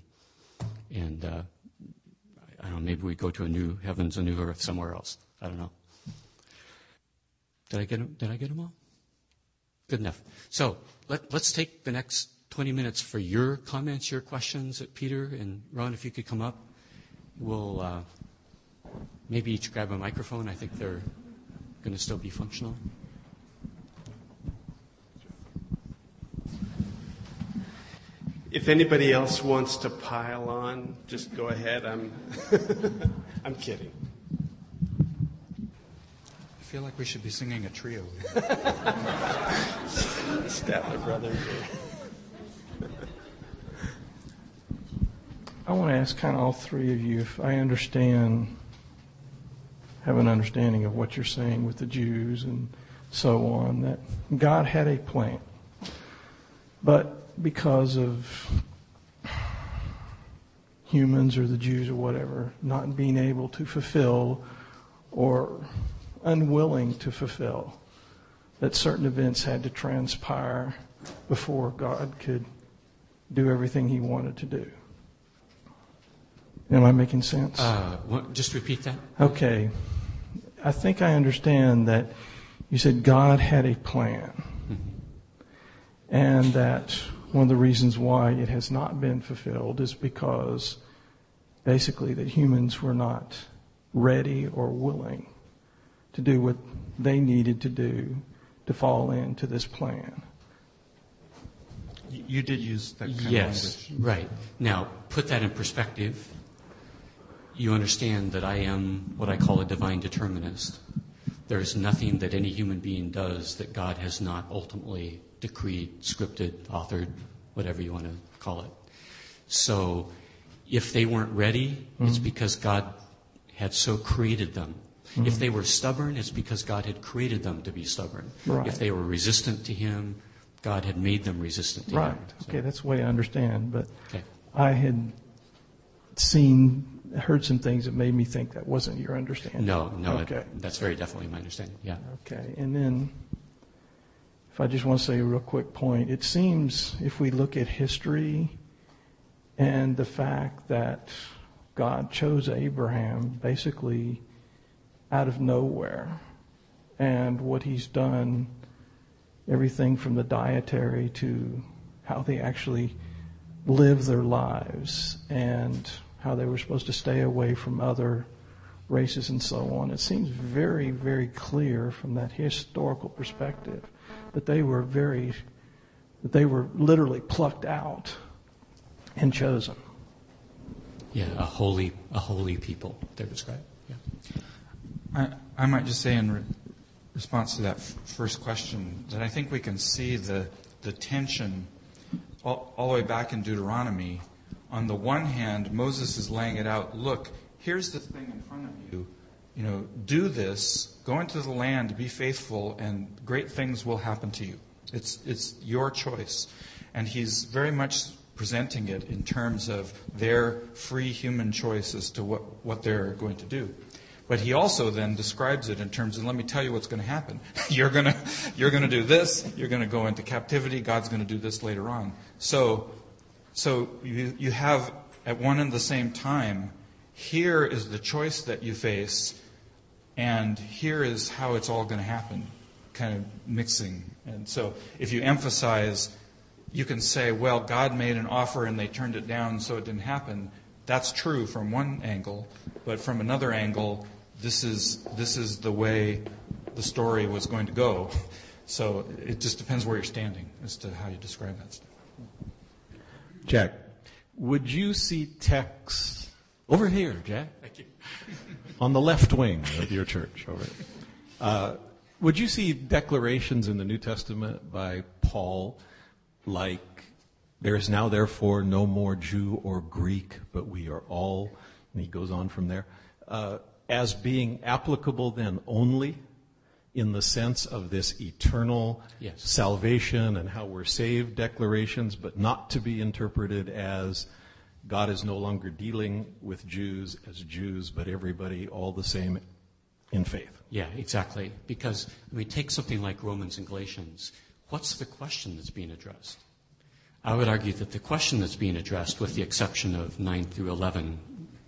I don't know, maybe we go to a new heavens, a new earth somewhere else. I don't know. Did I get them all? Good enough. So let's take the next 20 minutes for your comments, your questions at Peter. And Ron, if you could come up, we'll maybe each grab a microphone. I think they're going to still be functional. If anybody else wants to pile on, just go ahead. I'm kidding. I feel like we should be singing a trio. Statler Brothers. I want to ask kind of all three of you if I have an understanding of what you're saying with the Jews and so on, that God had a plan. But because of humans or the Jews or whatever not being able to fulfill or unwilling to fulfill, that certain events had to transpire before God could do everything he wanted to do. Am I making sense? Just repeat that. Okay. I think I understand that you said God had a plan. Mm-hmm. And that one of the reasons why it has not been fulfilled is because basically that humans were not ready or willing to do what they needed to do to fall into this plan. You did use that kind of language. Right. Now, put that in perspective. You understand that I am what I call a divine determinist. There is nothing that any human being does that God has not ultimately decreed, scripted, authored, whatever you want to call it. So if they weren't ready, it's because God had so created them. Mm-hmm. If they were stubborn, it's because God had created them to be stubborn. Right. If they were resistant to him, God had made them resistant to him. Right. So. Okay, that's the way I understand. But okay. I had heard some things that made me think that wasn't your understanding. No, okay. That's very definitely my understanding, yeah. Okay, and then if I just want to say a real quick point, it seems if we look at history and the fact that God chose Abraham basically out of nowhere, and what he's done, everything from the dietary to how they actually live their lives and how they were supposed to stay away from other races and so on. It seems very, very clear from that historical perspective that they were literally plucked out and chosen. Yeah, a holy people, they're described. Yeah. I might just say in response to that first question that I think we can see the tension all the way back in Deuteronomy, on the one hand, Moses is laying it out, look, here's the thing in front of you. Do this, go into the land, be faithful, and great things will happen to you. It's your choice. And he's very much presenting it in terms of their free human choice as to what they're going to do. But he also then describes it in terms of, let me tell you what's going to happen. You're going to do this. You're going to go into captivity. God's going to do this later on. So you have at one and the same time, here is the choice that you face, and here is how it's all going to happen, kind of mixing. And so if you emphasize, you can say, well, God made an offer and they turned it down, so it didn't happen. That's true from one angle, but from another angle, this is the way the story was going to go. So it just depends where you're standing as to how you describe that stuff. Jack, would you see texts over here, Jack? Thank you. On the left wing of your church, over. Would you see declarations in the New Testament by Paul like, there is now therefore no more Jew or Greek, but we are all, and he goes on from there, as being applicable then only in the sense of this eternal salvation and how we're saved declarations, but not to be interpreted as God is no longer dealing with Jews as Jews, but everybody all the same in faith. Yeah, exactly. Because take something like Romans and Galatians. What's the question that's being addressed? I would argue that the question that's being addressed, with the exception of 9 through 11,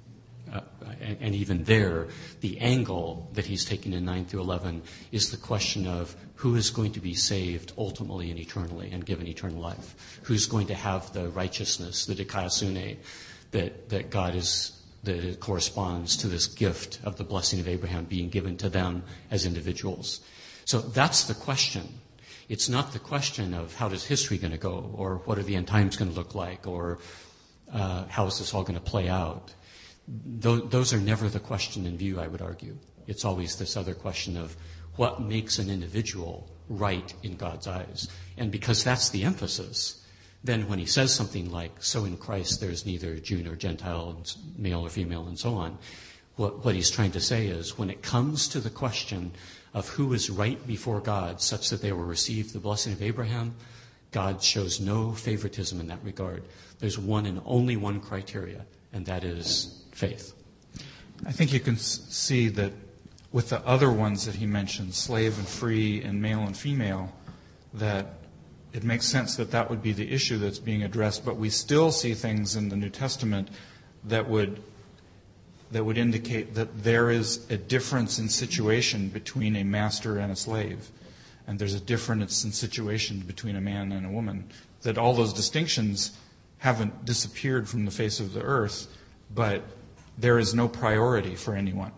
and even there, the angle that he's taking in 9 through 11 is the question of who is going to be saved ultimately and eternally and given eternal life. Who's going to have the righteousness, the dikaiosune, that God is, that it corresponds to this gift of the blessing of Abraham being given to them as individuals. So that's the question. It's not the question of how is history going to go, or what are the end times going to look like, or how is this all going to play out. Those are never the question in view, I would argue. It's always this other question of what makes an individual right in God's eyes. And because that's the emphasis, then when he says something like, so in Christ there's neither Jew nor Gentile, male or female, and so on, what he's trying to say is when it comes to the question of who is right before God such that they will receive the blessing of Abraham, God shows no favoritism in that regard. There's one and only one criteria, and that is faith. I think you can see that with the other ones that he mentioned, slave and free and male and female, that it makes sense that that would be the issue that's being addressed, but we still see things in the New Testament that would indicate that there is a difference in situation between a master and a slave. And there's a difference in situation between a man and a woman. That all those distinctions haven't disappeared from the face of the earth, but there is no priority for anyone.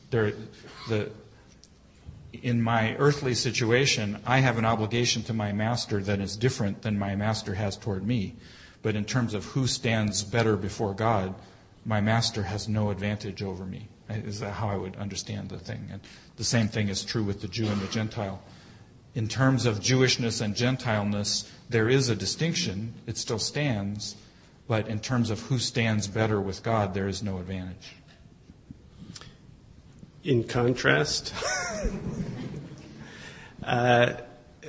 In my earthly situation, I have an obligation to my master that is different than my master has toward me. But in terms of who stands better before God, my master has no advantage over me, is how I would understand the thing. And the same thing is true with the Jew and the Gentile. In terms of Jewishness and Gentileness, there is a distinction. It still stands. But in terms of who stands better with God, there is no advantage. In contrast, I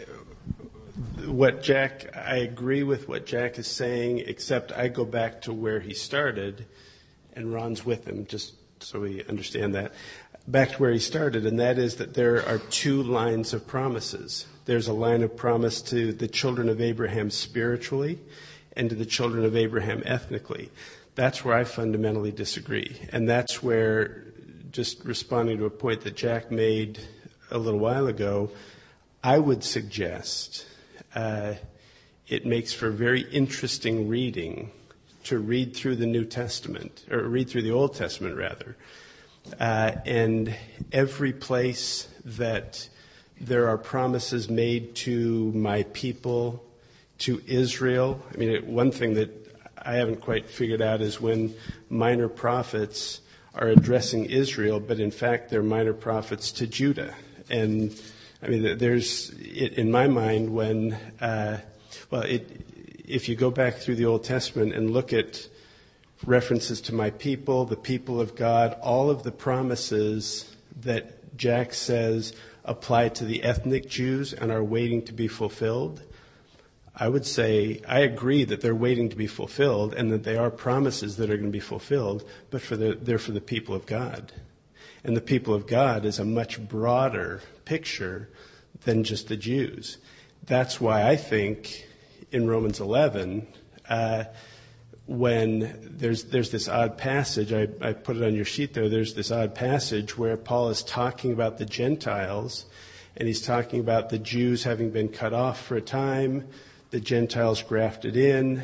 agree with what Jack is saying, except I go back to where he started, and Ron's with him, just so we understand that. Back to where he started, and that is that there are two lines of promises. There's a line of promise to the children of Abraham spiritually, and to the children of Abraham ethnically. That's where I fundamentally disagree. And that's where, just responding to a point that Jack made a little while ago, I would suggest it makes for very interesting reading to read through the New Testament, or read through the Old Testament rather, and every place that there are promises made to my people, to Israel. I mean, one thing that I haven't quite figured out is when minor prophets are addressing Israel, but in fact they're minor prophets to Judah. And I mean, there's, in my mind, when, if you go back through the Old Testament and look at references to my people, the people of God, all of the promises that Jack says apply to the ethnic Jews and are waiting to be fulfilled, I would say I agree that they're waiting to be fulfilled and that they are promises that are going to be fulfilled, but they're for the people of God. And the people of God is a much broader picture than just the Jews. That's why I think in Romans 11, when there's this odd passage, I put it on your sheet there, there's this odd passage where Paul is talking about the Gentiles, and he's talking about the Jews having been cut off for a time, the Gentiles grafted in.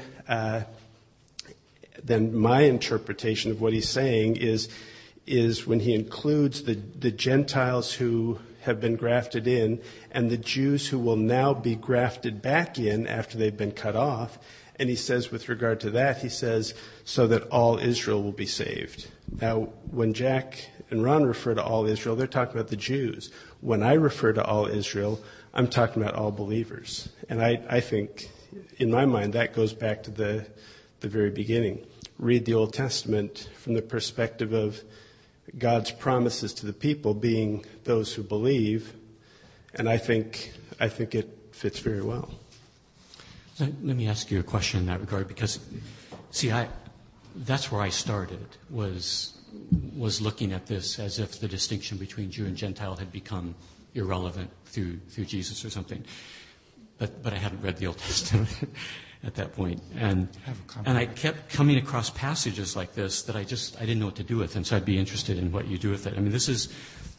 Then my interpretation of what he's saying is when he includes the Gentiles who have been grafted in and the Jews who will now be grafted back in after they've been cut off. And he says with regard to that, he says, so that all Israel will be saved. Now, when Jack and Ron refer to all Israel, they're talking about the Jews. When I refer to all Israel, I'm talking about all believers. And I think, in my mind, that goes back to the very beginning. Read the Old Testament from the perspective of God's promises to the people being those who believe, and I think it fits very well. Let me ask you a question in that regard, because, see, that's where I started, was looking at this as if the distinction between Jew and Gentile had become irrelevant through Jesus or something. But I hadn't read the Old Testament at that point. And I kept coming across passages like this that I didn't know what to do with, and so I'd be interested in what you do with it. I mean, this is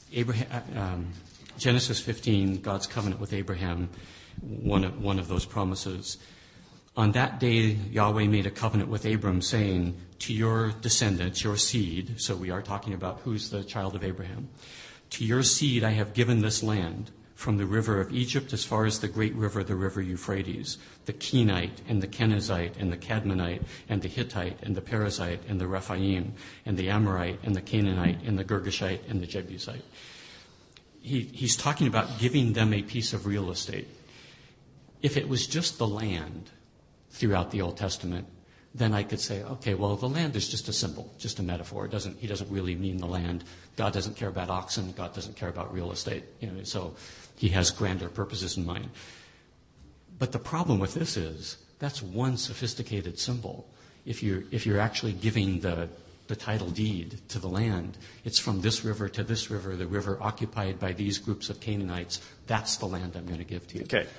Genesis 15, God's covenant with Abraham, one of those promises. On that day, Yahweh made a covenant with Abram, saying, to your descendants, your seed, so we are talking about who's the child of Abraham, to your seed I have given this land, from the river of Egypt as far as the great river, the river Euphrates, the Kenite and the Kenizzite and the Cadmonite and the Hittite and the Perizzite and the Rephaim and the Amorite and the Canaanite and the Girgashite and the Jebusite. He's talking about giving them a piece of real estate. If it was just the land throughout the Old Testament, then I could say, okay, well, the land is just a symbol, just a metaphor. He doesn't really mean the land. God doesn't care about oxen. God doesn't care about real estate. So he has grander purposes in mind. But the problem with this is that's one sophisticated symbol. If you're actually giving the title deed to the land, it's from this river to this river, the river occupied by these groups of Canaanites. That's the land I'm going to give to you. Okay.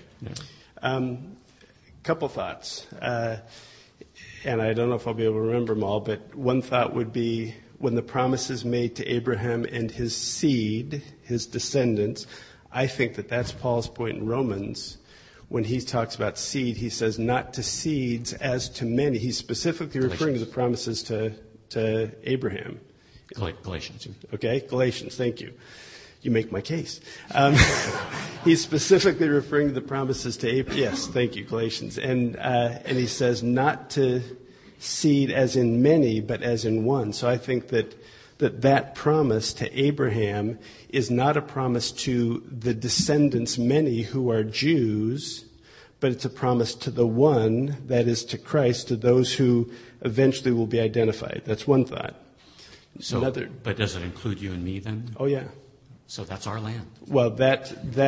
Couple thoughts. And I don't know if I'll be able to remember them all, but one thought would be when the promise is made to Abraham and his seed, his descendants, I think that's Paul's point in Romans. When he talks about seed, he says not to seeds as to many. He's specifically referring to the promises to Abraham. Galatians. Okay, Galatians, thank you. You make my case. He's specifically referring to the promises to Abraham. Yes, thank you, Galatians. And he says not to seed as in many, but as in one. So I think that promise to Abraham is not a promise to the descendants, many who are Jews, but it's a promise to the one, that is to Christ, to those who eventually will be identified. That's one thought. But does it include you and me then? Oh, yeah. So that's our land. Well, then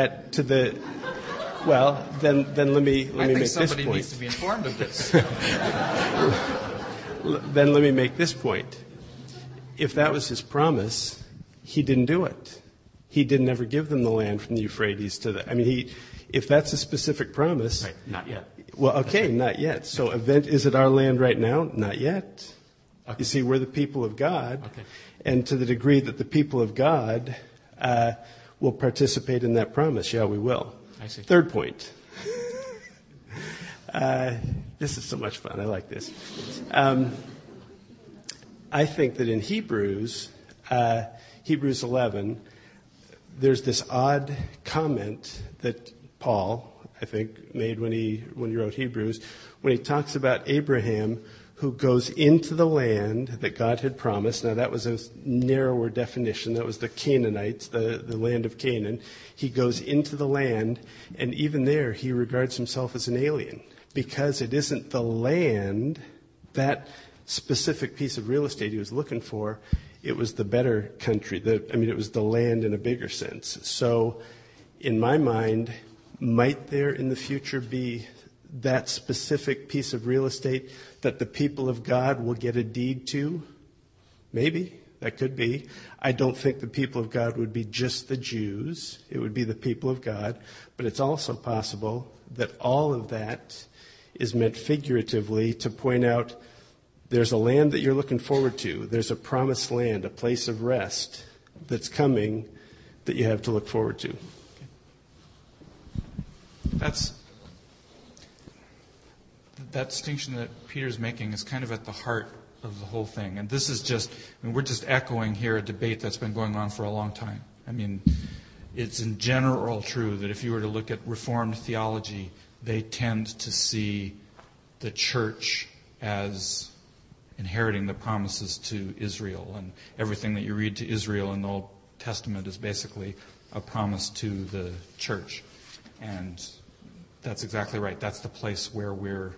let me make this point. Somebody needs to be informed of this. Then let me make this point. If that was his promise, he didn't do it. He didn't ever give them the land from the Euphrates to if that's a specific promise. Right, not yet. Well, okay, right. Not yet. So is it our land right now? Not yet. Okay. You see, we're the people of God. Okay. And to the degree that the people of God will participate in that promise, yeah, we will. I see. Third point. This is so much fun. I like this. I think that in Hebrews 11, there's this odd comment that Paul, I think, made when he wrote Hebrews, when he talks about Abraham who goes into the land that God had promised. Now, that was a narrower definition. That was the Canaanites, the land of Canaan. He goes into the land, and even there, he regards himself as an alien because it isn't the land, that specific piece of real estate he was looking for, it was the better country. It was the land in a bigger sense. So in my mind, might there in the future be that specific piece of real estate that the people of God will get a deed to? Maybe. That could be. I don't think the people of God would be just the Jews. It would be the people of God. But it's also possible that all of that is meant figuratively to point out there's a land that you're looking forward to. There's a promised land, a place of rest that's coming that you have to look forward to. That distinction that Peter's making is kind of at the heart of the whole thing. And this is just, we're just echoing here a debate that's been going on for a long time. It's in general true that if you were to look at Reformed theology, they tend to see the church as inheriting the promises to Israel. And everything that you read to Israel in the Old Testament is basically a promise to the church. And that's exactly right. That's the place where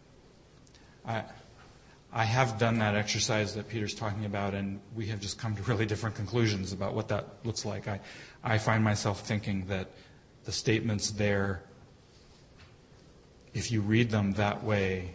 I have done that exercise that Peter's talking about, and we have just come to really different conclusions about what that looks like. I find myself thinking that the statements there, if you read them that way,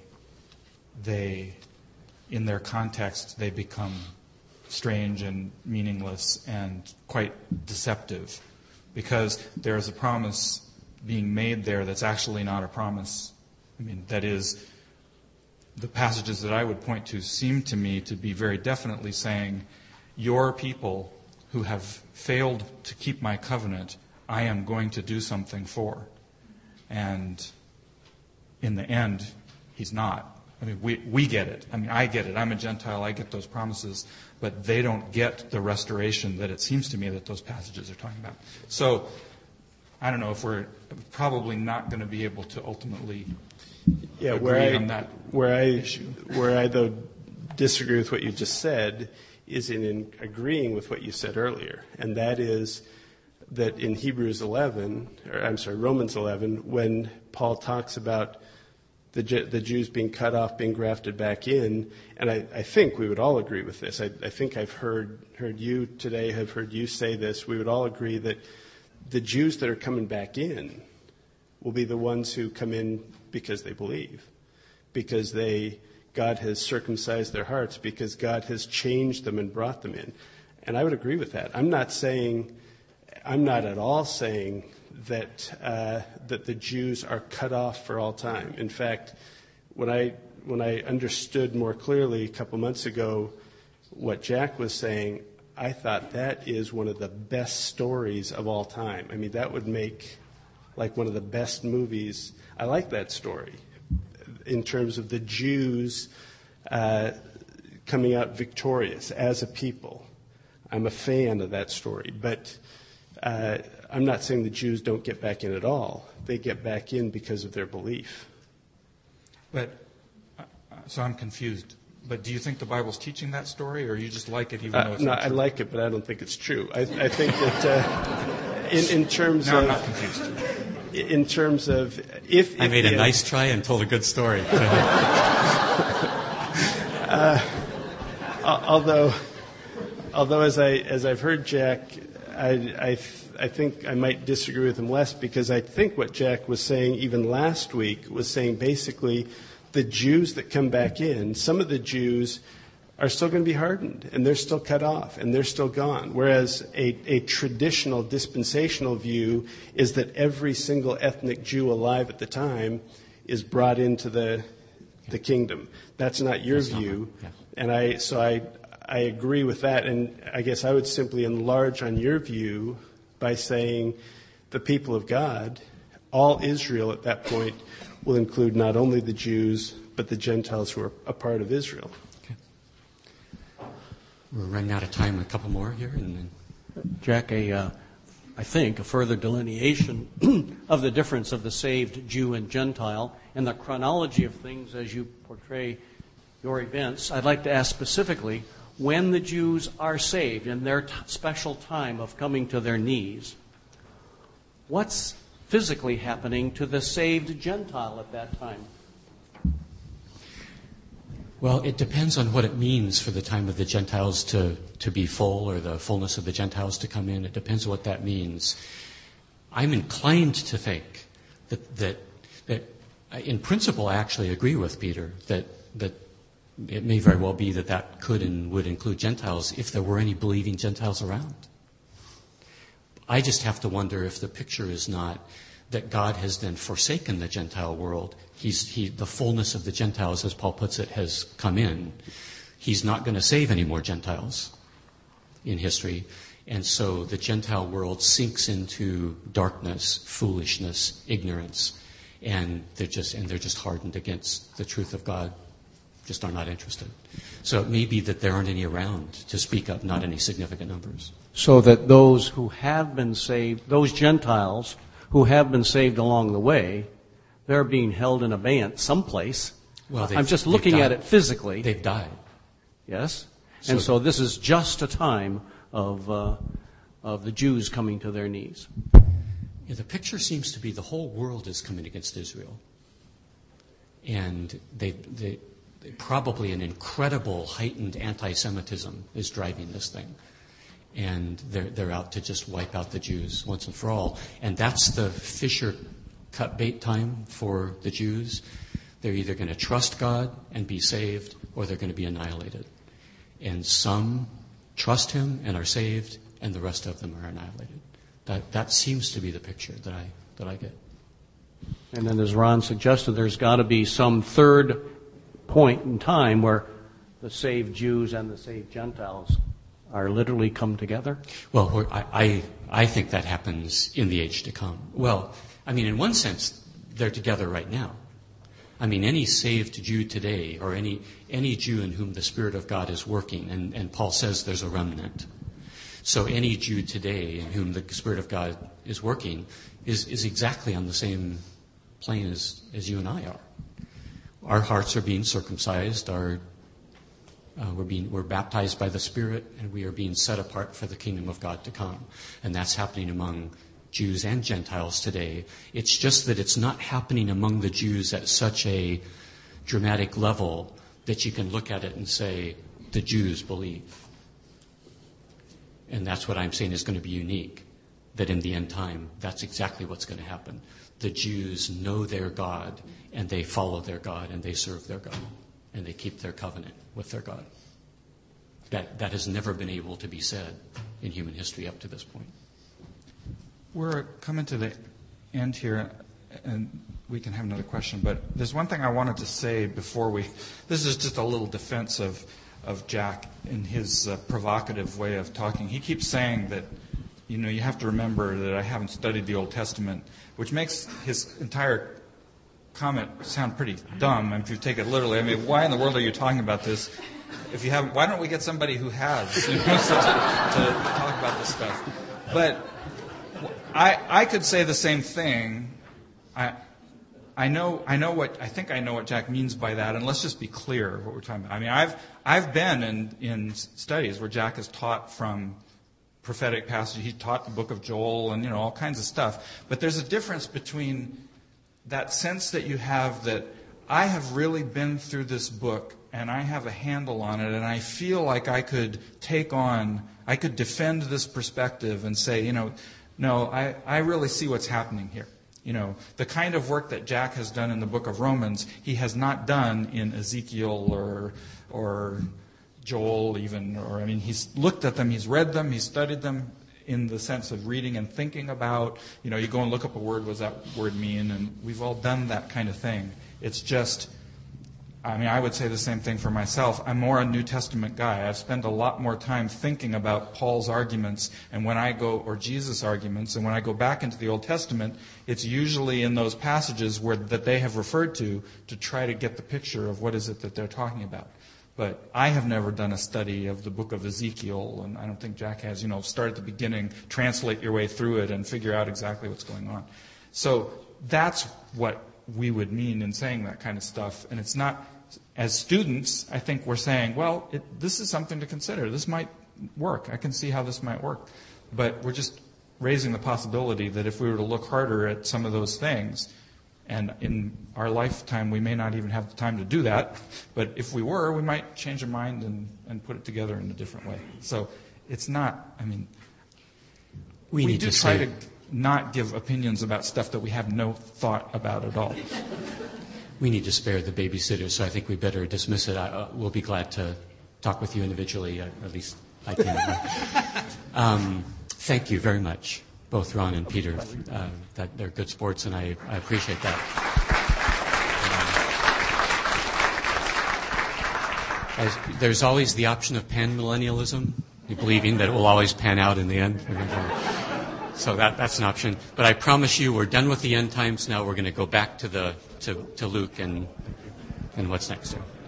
in their context, they become strange and meaningless and quite deceptive, because there is a promise being made there that's actually not a promise. That is, the passages that I would point to seem to me to be very definitely saying, your people who have failed to keep my covenant, I am going to do something for. And in the end, he's not. We get it. I get it. I'm a Gentile. I get those promises. But they don't get the restoration that it seems to me that those passages are talking about. So, I don't know if we're probably not going to be able to ultimately agree on that issue. Where I, though, disagree with what you just said is in agreeing with what you said earlier. And that is that in Romans 11, when Paul talks about the Jews being cut off, being grafted back in, and I think we would all agree with this. I think I've heard you today, have heard you say this. We would all agree that the Jews that are coming back in will be the ones who come in because they believe, because God has circumcised their hearts, because God has changed them and brought them in. And I would agree with that. I'm not at all saying that the Jews are cut off for all time. In fact, when I understood more clearly a couple months ago what Jack was saying, I thought that is one of the best stories of all time. That would make like one of the best movies. I like that story in terms of the Jews coming out victorious as a people. I'm a fan of that story. But I'm not saying the Jews don't get back in at all. They get back in because of their belief. So I'm confused. But do you think the Bible's teaching that story, or you just like it even though it's not true? I like it, but I don't think it's true. I think that in terms now of... I'm not confused. In terms of... if I made a nice try and told a good story. Although as I've heard Jack, I think I might disagree with him less, because I think what Jack was saying even last week was saying basically the Jews that come back in, some of the Jews are still going to be hardened, and they're still cut off, and they're still gone. Whereas a traditional dispensational view is that every single ethnic Jew alive at the time is brought into the kingdom. That's not your view. Yeah. And I agree with that, and I guess I would simply enlarge on your view by saying the people of God, all Israel at that point, will include not only the Jews, but the Gentiles who are a part of Israel. Okay. We're running out of time. A couple more here. And then... Jack, I think a further delineation of the difference of the saved Jew and Gentile and the chronology of things as you portray your events. I'd like to ask specifically, when the Jews are saved in their special time of coming to their knees, what's physically happening to the saved Gentile at that time? Well, it depends on what it means for the time of the Gentiles to be full, or the fullness of the Gentiles to come in. It depends on what that means. I'm inclined to think that in principle, I actually agree with Peter that it may very well be that could and would include Gentiles if there were any believing Gentiles around. I just have to wonder if the picture is not that God has then forsaken the Gentile world. The fullness of the Gentiles, as Paul puts it, has come in. He's not going to save any more Gentiles in history. And so the Gentile world sinks into darkness, foolishness, ignorance, and they're just hardened against the truth of God, just are not interested. So it may be that there aren't any around to speak up, not any significant numbers. So that those who have been saved, those Gentiles who have been saved along the way, they're being held in abeyance someplace. Well, I'm just looking at it physically. They've died. Yes? And so this is just a time of the Jews coming to their knees. Yeah, the picture seems to be the whole world is coming against Israel. And they probably an incredible heightened anti-Semitism is driving this thing. And they're out to just wipe out the Jews once and for all. And that's the Fisher cut bait time for the Jews. They're either going to trust God and be saved, or they're going to be annihilated. And some trust him and are saved, and the rest of them are annihilated. That seems to be the picture that I get. And then, as Ron suggested, there's got to be some third point in time where the saved Jews and the saved Gentiles are literally come together. Well, I think that happens in the age to come. Well, I mean, in one sense, they're together right now. I mean, any saved Jew today, or any Jew in whom the Spirit of God is working, and Paul says there's a remnant. So any Jew today in whom the Spirit of God is working is exactly on the same plane as you and I are. Our hearts are being circumcised. We're baptized by the Spirit, and we are being set apart for the kingdom of God to come. And that's happening among Jews and Gentiles today. It's just that it's not happening among the Jews at such a dramatic level that you can look at it and say, the Jews believe. And that's what I'm saying is going to be unique, that in the end time, that's exactly what's going to happen. The Jews know their God, and they follow their God, and they serve their God, and they keep their covenant with their God. That has never been able to be said in human history up to this point. We're coming to the end here, and we can have another question, but there's one thing I wanted to say before this is just a little defense of Jack in his provocative way of talking. He keeps saying that, you have to remember that I haven't studied the Old Testament, which makes his entire comment sound pretty dumb if you take it literally. I mean, why in the world are you talking about this? If you haven't, why don't we get somebody who has, to talk about this stuff? But I could say the same thing. I think I know what Jack means by that, and let's just be clear what we're talking about. I mean, I've been in studies where Jack has taught from prophetic passages. He taught the book of Joel and all kinds of stuff. But there's a difference between that sense that you have that I have really been through this book and I have a handle on it, and I feel like I could defend this perspective and say, no, I really see what's happening here. The kind of work that Jack has done in the book of Romans, he has not done in Ezekiel or Joel even. He's looked at them, he's read them, he's studied them in the sense of reading and thinking about, you go and look up a word, what does that word mean? And we've all done that kind of thing. It's just, I would say the same thing for myself. I'm more a New Testament guy. I've spent a lot more time thinking about Paul's arguments or Jesus' arguments, and when I go back into the Old Testament, it's usually in those passages that they have referred to try to get the picture of what is it that they're talking about. But I have never done a study of the book of Ezekiel, and I don't think Jack has. Start at the beginning, translate your way through it, and figure out exactly what's going on. So that's what we would mean in saying that kind of stuff. And it's not, as students, I think we're saying, well, this is something to consider. This might work. I can see how this might work. But we're just raising the possibility that if we were to look harder at some of those things, And in our lifetime, we may not even have the time to do that. But if we were, we might change our mind and put it together in a different way. So it's not, we do try to not give opinions about stuff that we have no thought about at all. We need to spare the babysitters, so I think we better dismiss it. We'll be glad to talk with you individually, at least I can. Thank you very much, both Ron and Peter. That they're good sports, and I appreciate that. There's always the option of panmillennialism, believing that it will always pan out in the end. So that's an option. But I promise you, we're done with the end times now. We're going to go back to Luke and what's next.